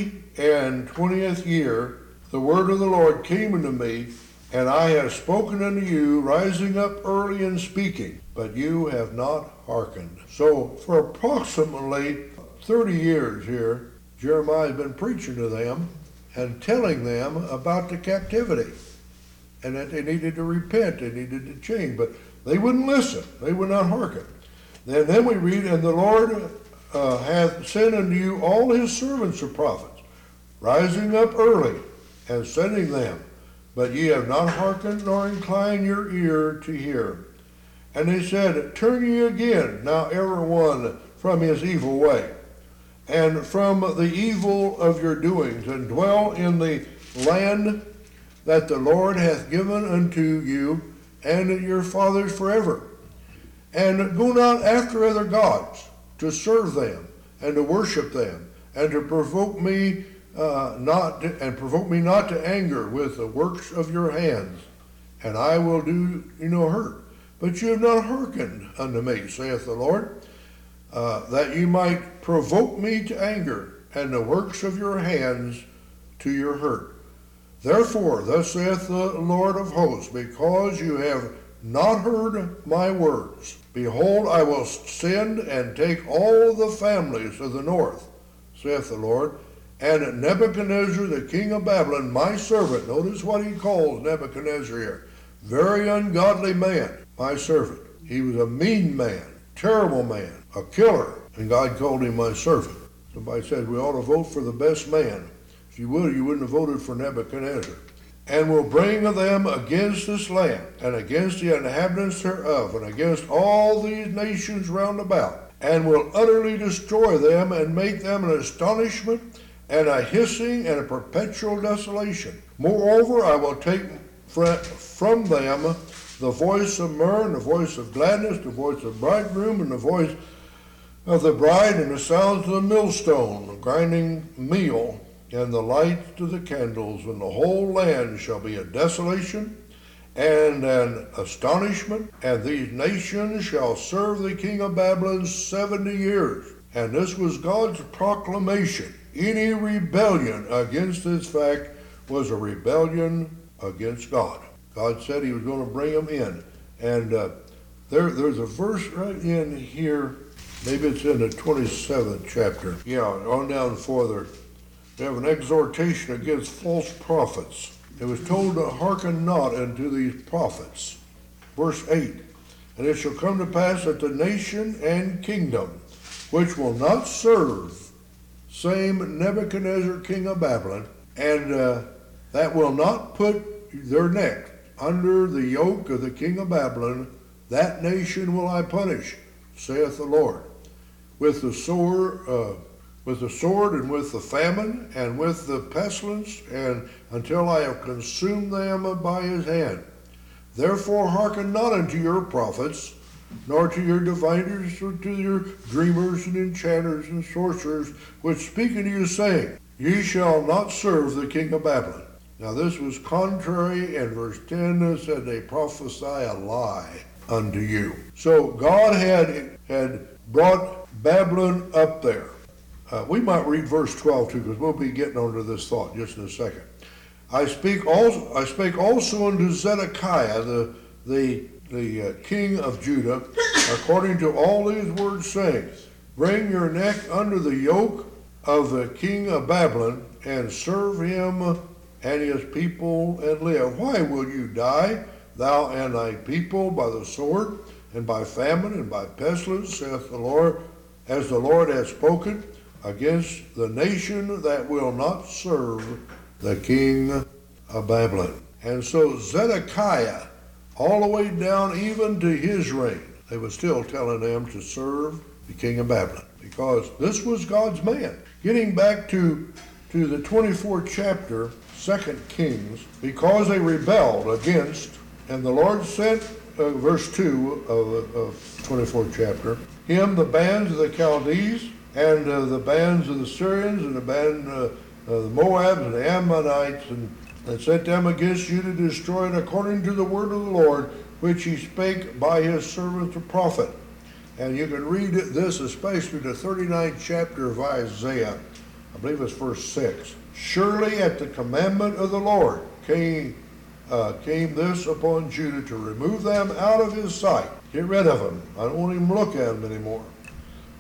23rd year, the word of the Lord came unto me, and I have spoken unto you, rising up early and speaking, but you have not hearkened. So for approximately 30 years here, Jeremiah's been preaching to them and telling them about the captivity and that they needed to repent, they needed to change, but they wouldn't listen. They would not hearken. Then we read, and the Lord hath sent unto you all his servants the prophets, rising up early and sending them. But ye have not hearkened nor inclined your ear to hear. And they said, turn ye again, now every one from his evil way, and from the evil of your doings, and dwell in the land that the Lord hath given unto you and your fathers forever. And go not after other gods, to serve them, and to worship them, and to provoke me not to anger with the works of your hands, and I will do you no hurt. But you have not hearkened unto me, saith the Lord, that you might provoke me to anger, and the works of your hands to your hurt. Therefore, thus saith the Lord of hosts, because you have not heard my words, behold, I will send and take all the families of the north, saith the Lord, and Nebuchadnezzar the king of Babylon, my servant. Notice what he calls Nebuchadnezzar here. Very ungodly man, my servant. He was a mean man, terrible man, a killer, and God called him my servant. Somebody said we ought to vote for the best man. If you would, you wouldn't have voted for Nebuchadnezzar. And will bring them against this land, and against the inhabitants thereof, and against all these nations round about, and will utterly destroy them, and make them an astonishment, and a hissing, and a perpetual desolation. Moreover, I will take from them the voice of myrrh, and the voice of gladness, the voice of bridegroom, and the voice of the bride, and the sounds of the millstone, the grinding meal, and the light to the candles, and the whole land shall be a desolation and an astonishment, and these nations shall serve the king of Babylon 70 years. And this was God's proclamation. Any rebellion against this fact was a rebellion against God. God said he was going to bring them in. And there's a verse right in here, maybe it's in the 27th chapter. Yeah, on down further. We have an exhortation against false prophets. It was told to hearken not unto these prophets. Verse 8, and it shall come to pass that the nation and kingdom which will not serve same Nebuchadnezzar king of Babylon, and that will not put their neck under the yoke of the king of Babylon, that nation will I punish, saith the Lord, with the sword, and with the famine, and with the pestilence, and until I have consumed them by his hand. Therefore hearken not unto your prophets, nor to your diviners, or to your dreamers, and enchanters, and sorcerers, which speak unto you, saying, Ye shall not serve the king of Babylon. Now this was contrary, and verse 10 said, they prophesy a lie unto you. So God had brought Babylon up there. We might read verse 12 too, because we'll be getting onto this thought just in a second. I spake also unto Zedekiah, the king of Judah, according to all these words, saying, Bring your neck under the yoke of the king of Babylon, and serve him and his people, and live. Why will you die, thou and thy people, by the sword, and by famine, and by pestilence, saith the Lord, as the Lord hath spoken, against the nation that will not serve the king of Babylon. And so Zedekiah, all the way down even to his reign, they were still telling them to serve the king of Babylon, because this was God's man. Getting back to the 24th chapter, 2 Kings, because they rebelled against, and the Lord sent, verse 2 of 24th chapter, him the bands of the Chaldees, and the bands of the Syrians, and the band of the Moabs, and the Ammonites, and sent them against you to destroy it according to the word of the Lord, which he spake by his servant the prophet. And you can read this, especially the 39th chapter of Isaiah. I believe it's verse 6. Surely at the commandment of the Lord came this upon Judah, to remove them out of his sight. Get rid of them. I don't want him to look at them anymore.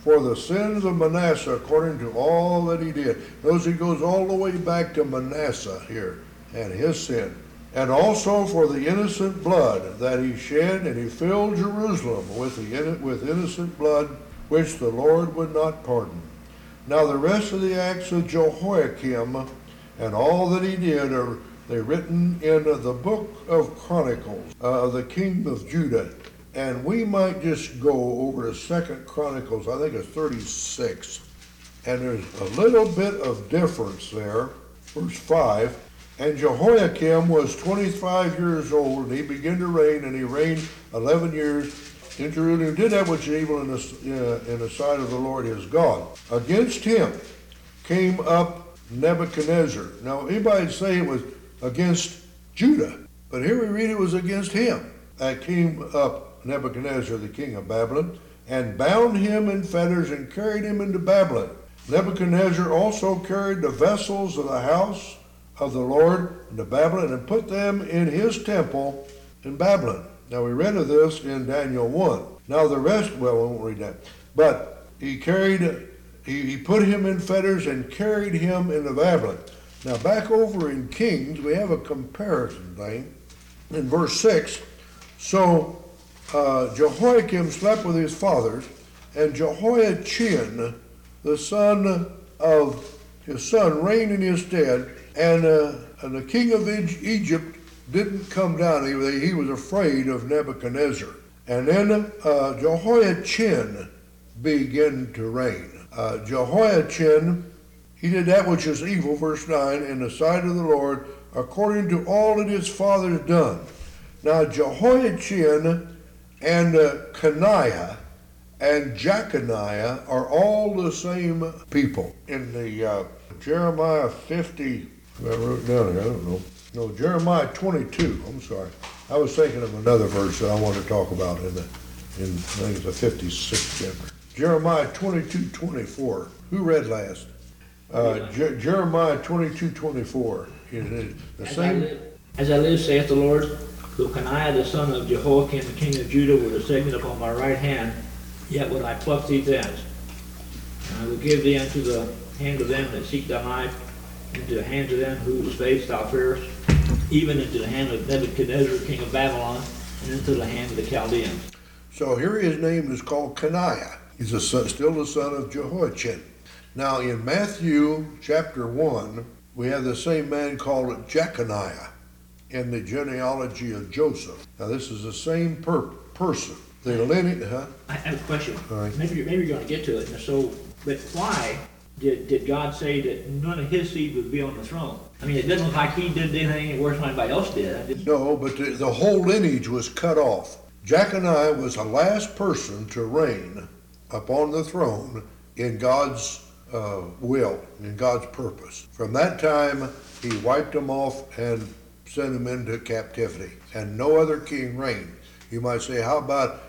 for the sins of Manasseh according to all that he did. Notice he goes all the way back to Manasseh here and his sin. And also for the innocent blood that he shed, and he filled Jerusalem with innocent blood, which the Lord would not pardon. Now the rest of the acts of Jehoiakim and all that he did are they written in the book of Chronicles of the king of Judah. And we might just go over to 2 Chronicles, I think it's 36. And there's a little bit of difference there. Verse 5. And Jehoiakim was 25 years old, and he began to reign, and he reigned 11 years in Jerusalem. Did that which is evil in the sight of the Lord his God. Against him came up Nebuchadnezzar. Now, anybody say it was against Judah, but here we read it was against him that came up Nebuchadnezzar, the king of Babylon, and bound him in fetters and carried him into Babylon. Nebuchadnezzar also carried the vessels of the house of the Lord into Babylon and put them in his temple in Babylon. Now we read of this in Daniel 1. Now the rest, well, we won't read that. But he put him in fetters and carried him into Babylon. Now back over in Kings, we have a comparison thing. In verse 6, so Jehoiakim slept with his fathers, and Jehoiachin, the son of his son, reigned in his stead. And the king of Egypt didn't come down. He was afraid of Nebuchadnezzar. And then Jehoiachin began to reign. Jehoiachin, he did that which is evil, verse 9, in the sight of the Lord, according to all that his fathers done. Now Jehoiachin and Coniah and Jeconiah are all the same people. In the Jeremiah 50, I wrote it down here, I don't know. No, Jeremiah 22, I'm sorry. I was thinking of another verse that I want to talk about in I think it's the 56th chapter. Jeremiah 22:24. Who read last? Jeremiah 22:24. The same. As I live, saith the Lord, though Coniah the son of Jehoiakim the king of Judah were to set me upon my right hand, yet would I pluck thee thence. And I will give thee unto the hand of them that seek thy life, into the hands of them whose face thou fearest, even into the hand of Nebuchadnezzar, king of Babylon, and into the hand of the Chaldeans. So here his name is called Coniah. He's still the son of Jehoiachin. Now in Matthew chapter 1, we have the same man called Jeconiah in the genealogy of Joseph. Now this is the same person. The lineage, I have a question. All right. Maybe you're going to get to it. So, but why did God say that none of his seed would be on the throne? I mean, it doesn't look like he did anything worse than anybody else did. No, but the whole lineage was cut off. Jeconiah was the last person to reign upon the throne in God's will, in God's purpose. From that time, he wiped them off and sent them into captivity, and no other king reigned. You might say, how about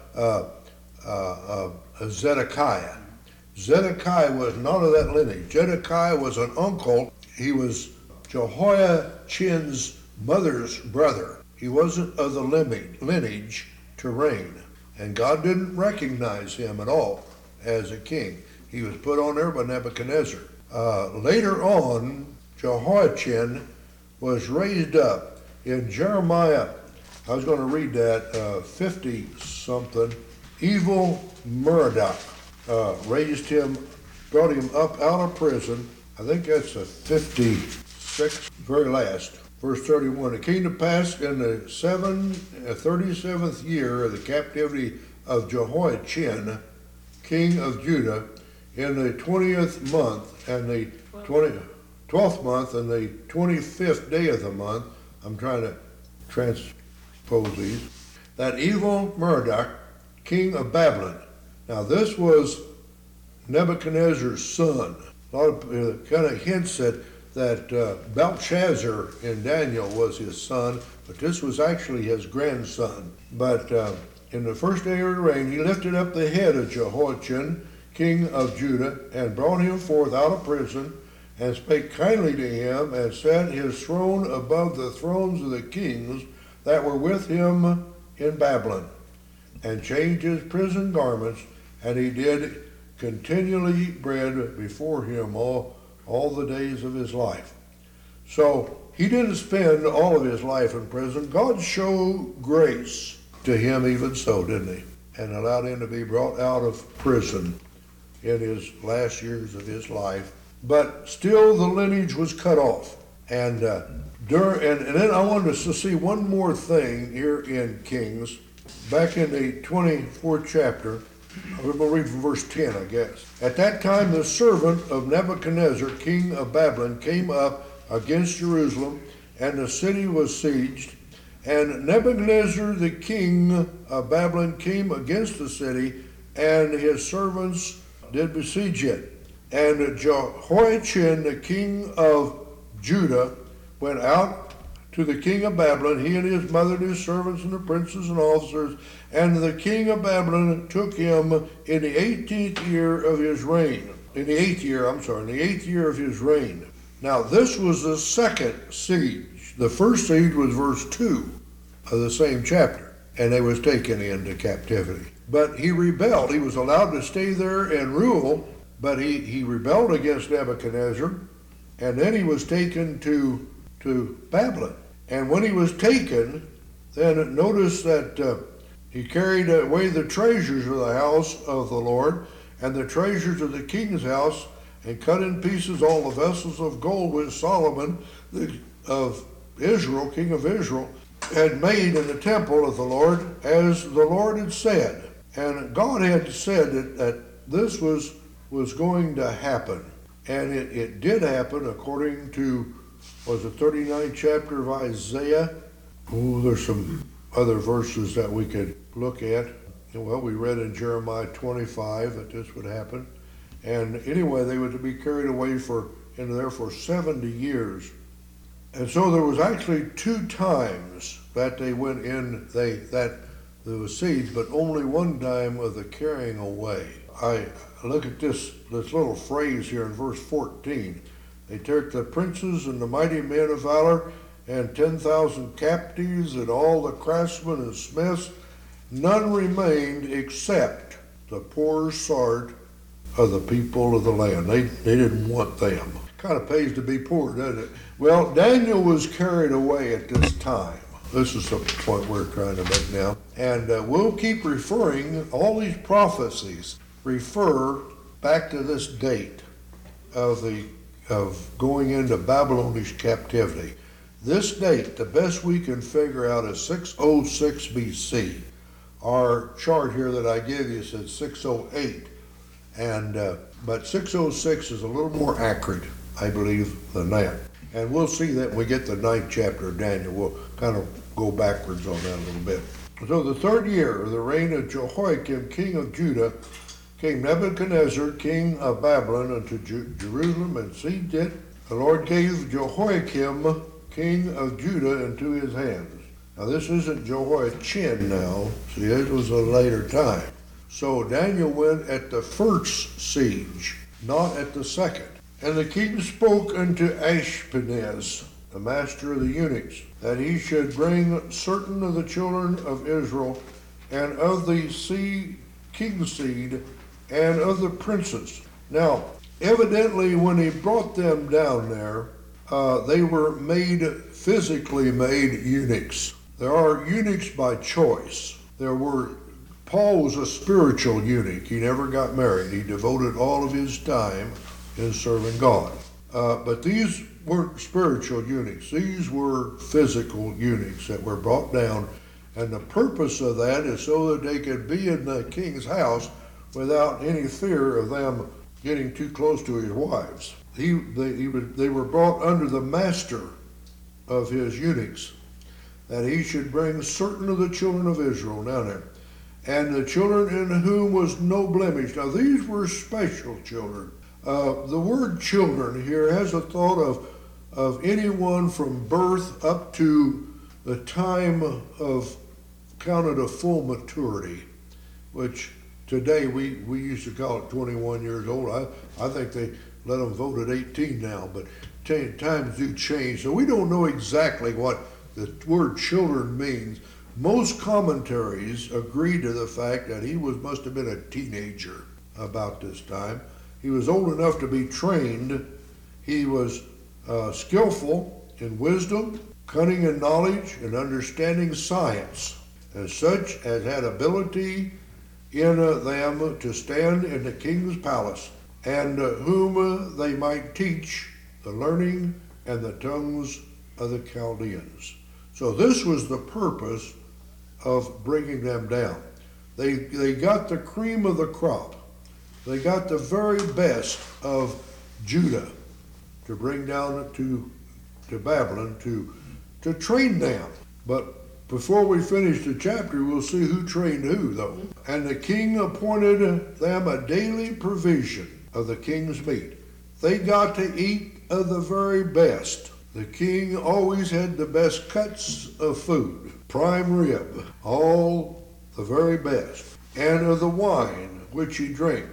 Zedekiah? Zedekiah was not of that lineage. Zedekiah was an uncle. He was Jehoiachin's mother's brother. He wasn't of the lineage to reign. And God didn't recognize him at all as a king. He was put on there by Nebuchadnezzar. Later on, Jehoiachin was raised up. In Jeremiah, I was going to read that, 50-something, evil Merodach raised him, brought him up out of prison. I think that's the 56th, very last, verse 31. It came to pass in the 37th year of the captivity of Jehoiachin, king of Judah, in the 20th month and the 12th month and the 25th day of the month. I'm trying to transpose these. That evil Merodach, king of Babylon. Now this was Nebuchadnezzar's son. A lot of kind of hints that Belshazzar in Daniel was his son, but this was actually his grandson. But in the first day of the reign, he lifted up the head of Jehoiachin, king of Judah, and brought him forth out of prison, and spake kindly to him, and set his throne above the thrones of the kings that were with him in Babylon, and changed his prison garments, and he did continually bread before him all the days of his life. So he didn't spend all of his life in prison. God showed grace to him even so, didn't he? And allowed him to be brought out of prison in his last years of his life. But still the lineage was cut off. And then I wanted us to see one more thing here in Kings. Back in the 24th chapter, we're going to read from verse 10, I guess. At that time the servant of Nebuchadnezzar, king of Babylon, came up against Jerusalem, and the city was sieged. And Nebuchadnezzar, the king of Babylon, came against the city, and his servants did besiege it. And Jehoiachin, the king of Judah, went out to the king of Babylon, he and his mother and his servants and the princes and officers, and the king of Babylon took him in the 18th year of his reign. In the 8th year of his reign. Now this was the second siege. The first siege was verse 2 of the same chapter, and they was taken into captivity. But he rebelled. He was allowed to stay there and rule, but he rebelled against Nebuchadnezzar, and then he was taken to Babylon. And when he was taken, then notice that he carried away the treasures of the house of the Lord and the treasures of the king's house, and cut in pieces all the vessels of gold which Solomon of Israel, king of Israel, had made in the temple of the Lord, as the Lord had said. And God had said that this was going to happen. And it did happen according to, was the 39th chapter of Isaiah. Oh, there's some other verses that we could look at. Well, we read in Jeremiah 25 that this would happen. And anyway, they were to be carried away into there for 70 years. And so there was actually 2 times that they went in, that there was siege, but only one time of the carrying away. I look at this little phrase here in verse 14. They took the princes and the mighty men of valor and 10,000 captives and all the craftsmen and smiths. None remained except the poor sort of the people of the land. They didn't want them. Kind of pays to be poor, doesn't it? Well, Daniel was carried away at this time. This is the point we're trying to make now. And we'll keep referring, all these prophecies refer back to this date of going into Babylonish captivity. This date, the best we can figure out, is 606 BC. Our chart here that I gave you said 608. But 606 is a little more accurate, I believe, than that. And we'll see that when we get to the 9th chapter of Daniel. We'll kind of go backwards on that a little bit. So the 3rd year of the reign of Jehoiakim, king of Judah, came Nebuchadnezzar, king of Babylon, unto Jerusalem and sieged it. The Lord gave Jehoiakim, king of Judah, into his hands. Now this isn't Jehoiachin now. See, it was a later time. So Daniel went at the first siege, not at the second. And the king spoke unto Ashpenaz, the master of the eunuchs, that he should bring certain of the children of Israel, and of the king's seed, and of the princes. Now, evidently, when he brought them down there, they were physically made eunuchs. There are eunuchs by choice. Paul was a spiritual eunuch. He never got married. He devoted all of his time in serving God. But these weren't spiritual eunuchs. These were physical eunuchs that were brought down. And the purpose of that is so that they could be in the king's house without any fear of them getting too close to his wives. They were brought under the master of his eunuchs, that he should bring certain of the children of Israel down there, and the children in whom was no blemish. Now these were special children. The word children here has a thought of anyone from birth up to the time of counted a full maturity, which today we used to call it 21 years old. I think they let them vote at 18 now, but times do change. So we don't know exactly what the word children means. Most commentaries agree to the fact that he must have been a teenager. about this time. He was old enough to be trained. He was skillful in wisdom, cunning in knowledge, and understanding science, as such as had ability in them to stand in the king's palace, and whom they might teach the learning and the tongues of the Chaldeans. So this was the purpose of bringing them down. They got the cream of the crop. They got the very best of Judah to bring down to Babylon to train them. But before we finish the chapter, we'll see who trained who, though. And the king appointed them a daily provision of the king's meat. They got to eat of the very best. The king always had the best cuts of food, prime rib, all the very best, and of the wine which he drank.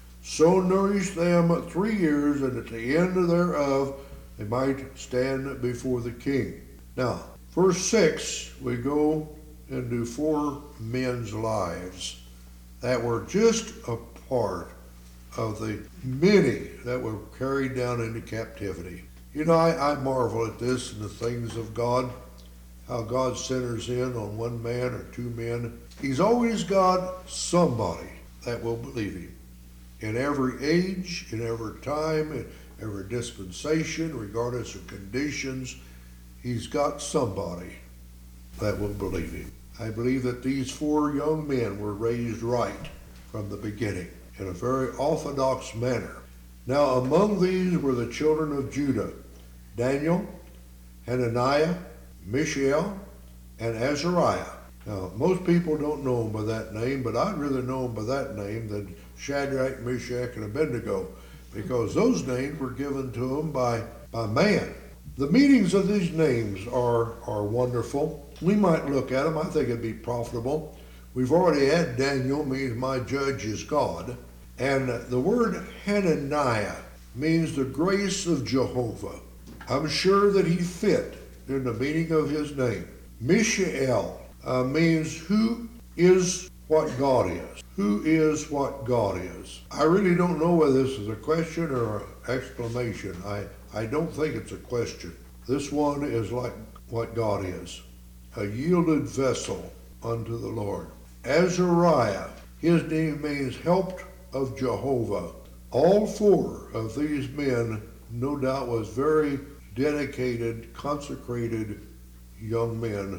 So nourished them 3 years, and at the end thereof they might stand before the king. Now, verse 6, we go into 4 men's lives that were just a part of the many that were carried down into captivity. You know, I marvel at this and the things of God, how God centers in on one man or 2 men. He's always got somebody that will believe him. In every age, in every time, in every dispensation, regardless of conditions, he's got somebody that will believe him. I believe that these 4 young men were raised right from the beginning in a very orthodox manner. Now among these were the children of Judah, Daniel, Hananiah, Mishael, and Azariah. Now, most people don't know him by that name, but I'd rather know him by that name than Shadrach, Meshach, and Abednego, because those names were given to him by man. The meanings of these names are wonderful. We might look at them. I think it'd be profitable. We've already had Daniel, means my judge is God. And the word Hananiah means the grace of Jehovah. I'm sure that he fit in the meaning of his name. Mishael means who is what God is. Who is what God is. I really don't know whether this is a question or an exclamation. I don't think it's a question. This one is like what God is. A yielded vessel unto the Lord. Azariah, his name means helped of Jehovah. All 4 of these men, no doubt, was very dedicated, consecrated young men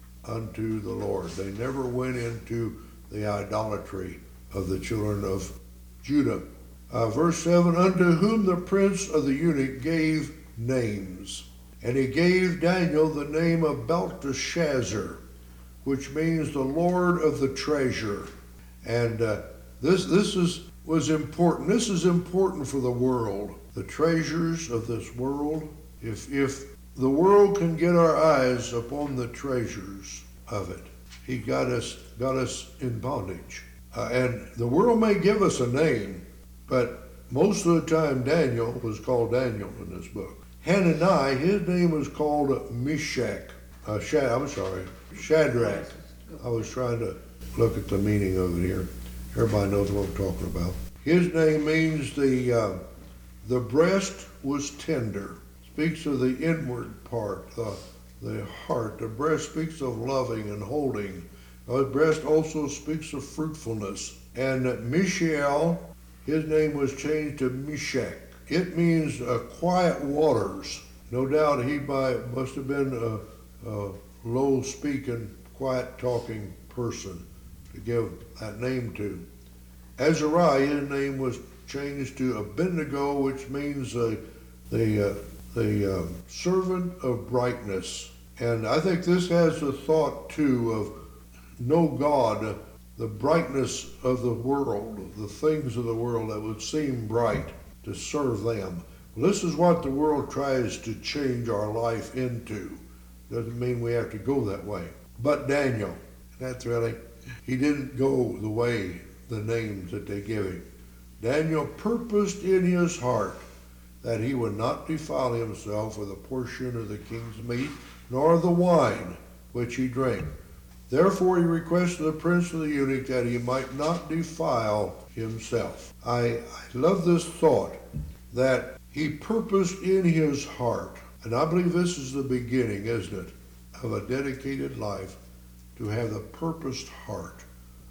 unto the Lord. They never went into the idolatry of the children of Judah. Verse 7, unto whom the prince of the eunuch gave names. And he gave Daniel the name of Belteshazzar, which means the Lord of the treasure. And this was important. This is important for the world. The treasures of this world. If the world can get our eyes upon the treasures of it, he got us in bondage. And the world may give us a name, but most of the time Daniel was called Daniel in this book. Hananiah, his name was called Meshach. Shadrach. I was trying to look at the meaning of it here. Everybody knows what I'm talking about. His name means the breast was tender. Speaks of the inward part, the heart. The breast speaks of loving and holding. The breast also speaks of fruitfulness. And Mishael, his name was changed to Meshach. It means quiet waters. No doubt he must have been a low-speaking, quiet-talking person to give that name to. Azariah, his name was changed to Abednego, which means the servant of brightness. And I think this has the thought, too, of know God, the brightness of the world, the things of the world that would seem bright, to serve them. Well, this is what the world tries to change our life into. Doesn't mean we have to go that way. But Daniel, he didn't go the way, the names that they give him. Daniel purposed in his heart that he would not defile himself with a portion of the king's meat, nor the wine which he drank. Therefore he requested the prince of the eunuch that he might not defile himself. I love this thought that he purposed in his heart, and I believe this is the beginning, isn't it, of a dedicated life, to have the purposed heart,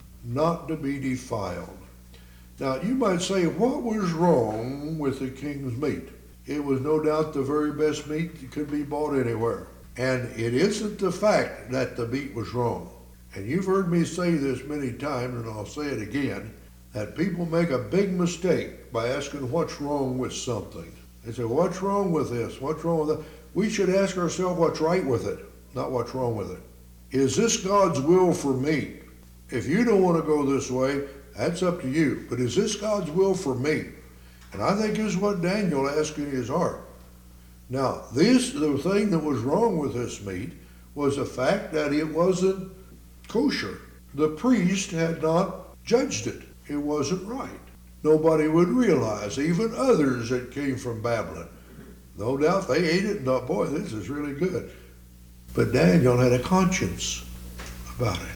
not to be defiled. Now you might say, what was wrong with the king's meat? It was no doubt the very best meat that could be bought anywhere. And it isn't the fact that the meat was wrong. And you've heard me say this many times, and I'll say it again, that people make a big mistake by asking what's wrong with something. They say, what's wrong with this? What's wrong with that? We should ask ourselves what's right with it, not what's wrong with it. Is this God's will for me? If you don't want to go this way, that's up to you. But is this God's will for me? And I think this is what Daniel asked in his heart. Now, the thing that was wrong with this meat was the fact that it wasn't kosher. The priest had not judged it. It wasn't right. Nobody would realize, even others that came from Babylon. No doubt they ate it and thought, boy, this is really good. But Daniel had a conscience about it.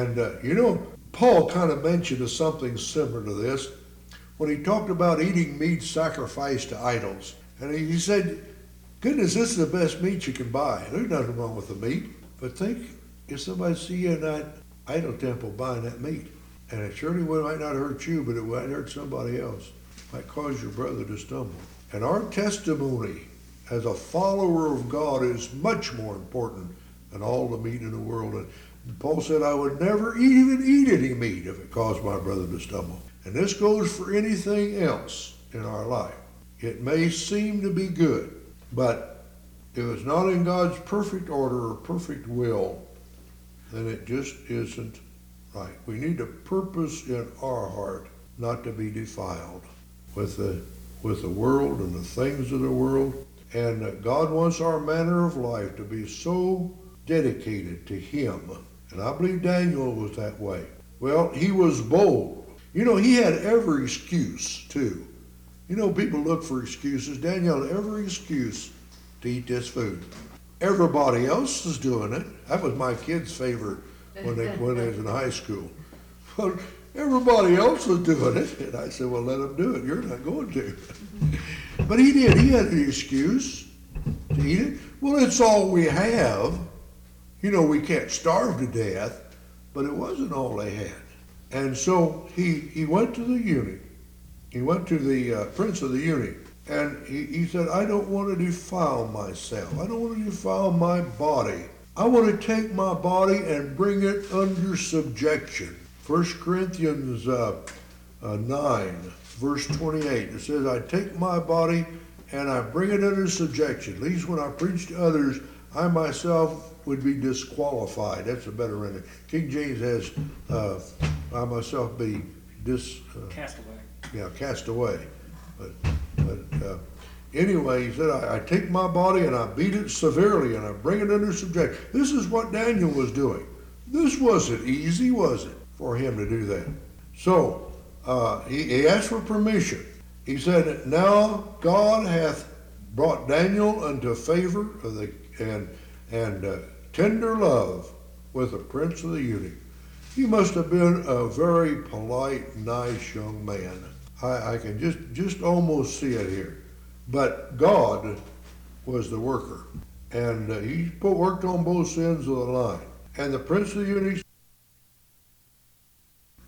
And, Paul kind of mentioned something similar to this when he talked about eating meat sacrificed to idols. And he said, goodness, this is the best meat you can buy. There's nothing wrong with the meat. But think if somebody see you in that idol temple buying that meat, and it surely might not hurt you, but it might hurt somebody else. It might cause your brother to stumble. And our testimony as a follower of God is much more important than all the meat in the world. And Paul said, I would never even eat any meat if it caused my brother to stumble. And this goes for anything else in our life. It may seem to be good, but if it's not in God's perfect order or perfect will, then it just isn't right. We need to purpose in our heart not to be defiled with the world and the things of the world. And God wants our manner of life to be so dedicated to Him. And I believe Daniel was that way. Well, he was bold. He had every excuse, too. People look for excuses. Daniel had every excuse to eat this food. Everybody else is doing it. That was my kid's favorite when they was in high school. But everybody else was doing it. And I said, well, let them do it. You're not going to. But he did. He had the excuse to eat it. Well, it's all we have. We can't starve to death, but it wasn't all they had. And so he went to the eunuch. He went to the prince of the eunuch, and he said, I don't want to defile myself. I don't want to defile my body. I want to take my body and bring it under subjection. 1 Corinthians 9, verse 28, it says, I take my body and I bring it under subjection. At least when I preach to others, I myself would be disqualified. That's a better rendering. King James has, I myself be Cast away. Yeah, cast away. But anyway, he said, I take my body and I beat it severely and I bring it under subjection. This is what Daniel was doing. This wasn't easy, was it, for him to do that? So he asked for permission. He said, now God hath brought Daniel unto favor of and tender love with the prince of the eunuch. He must have been a very polite, nice young man. I can just almost see it here. But God was the worker. And he worked on both ends of the line. And the prince of the eunuchs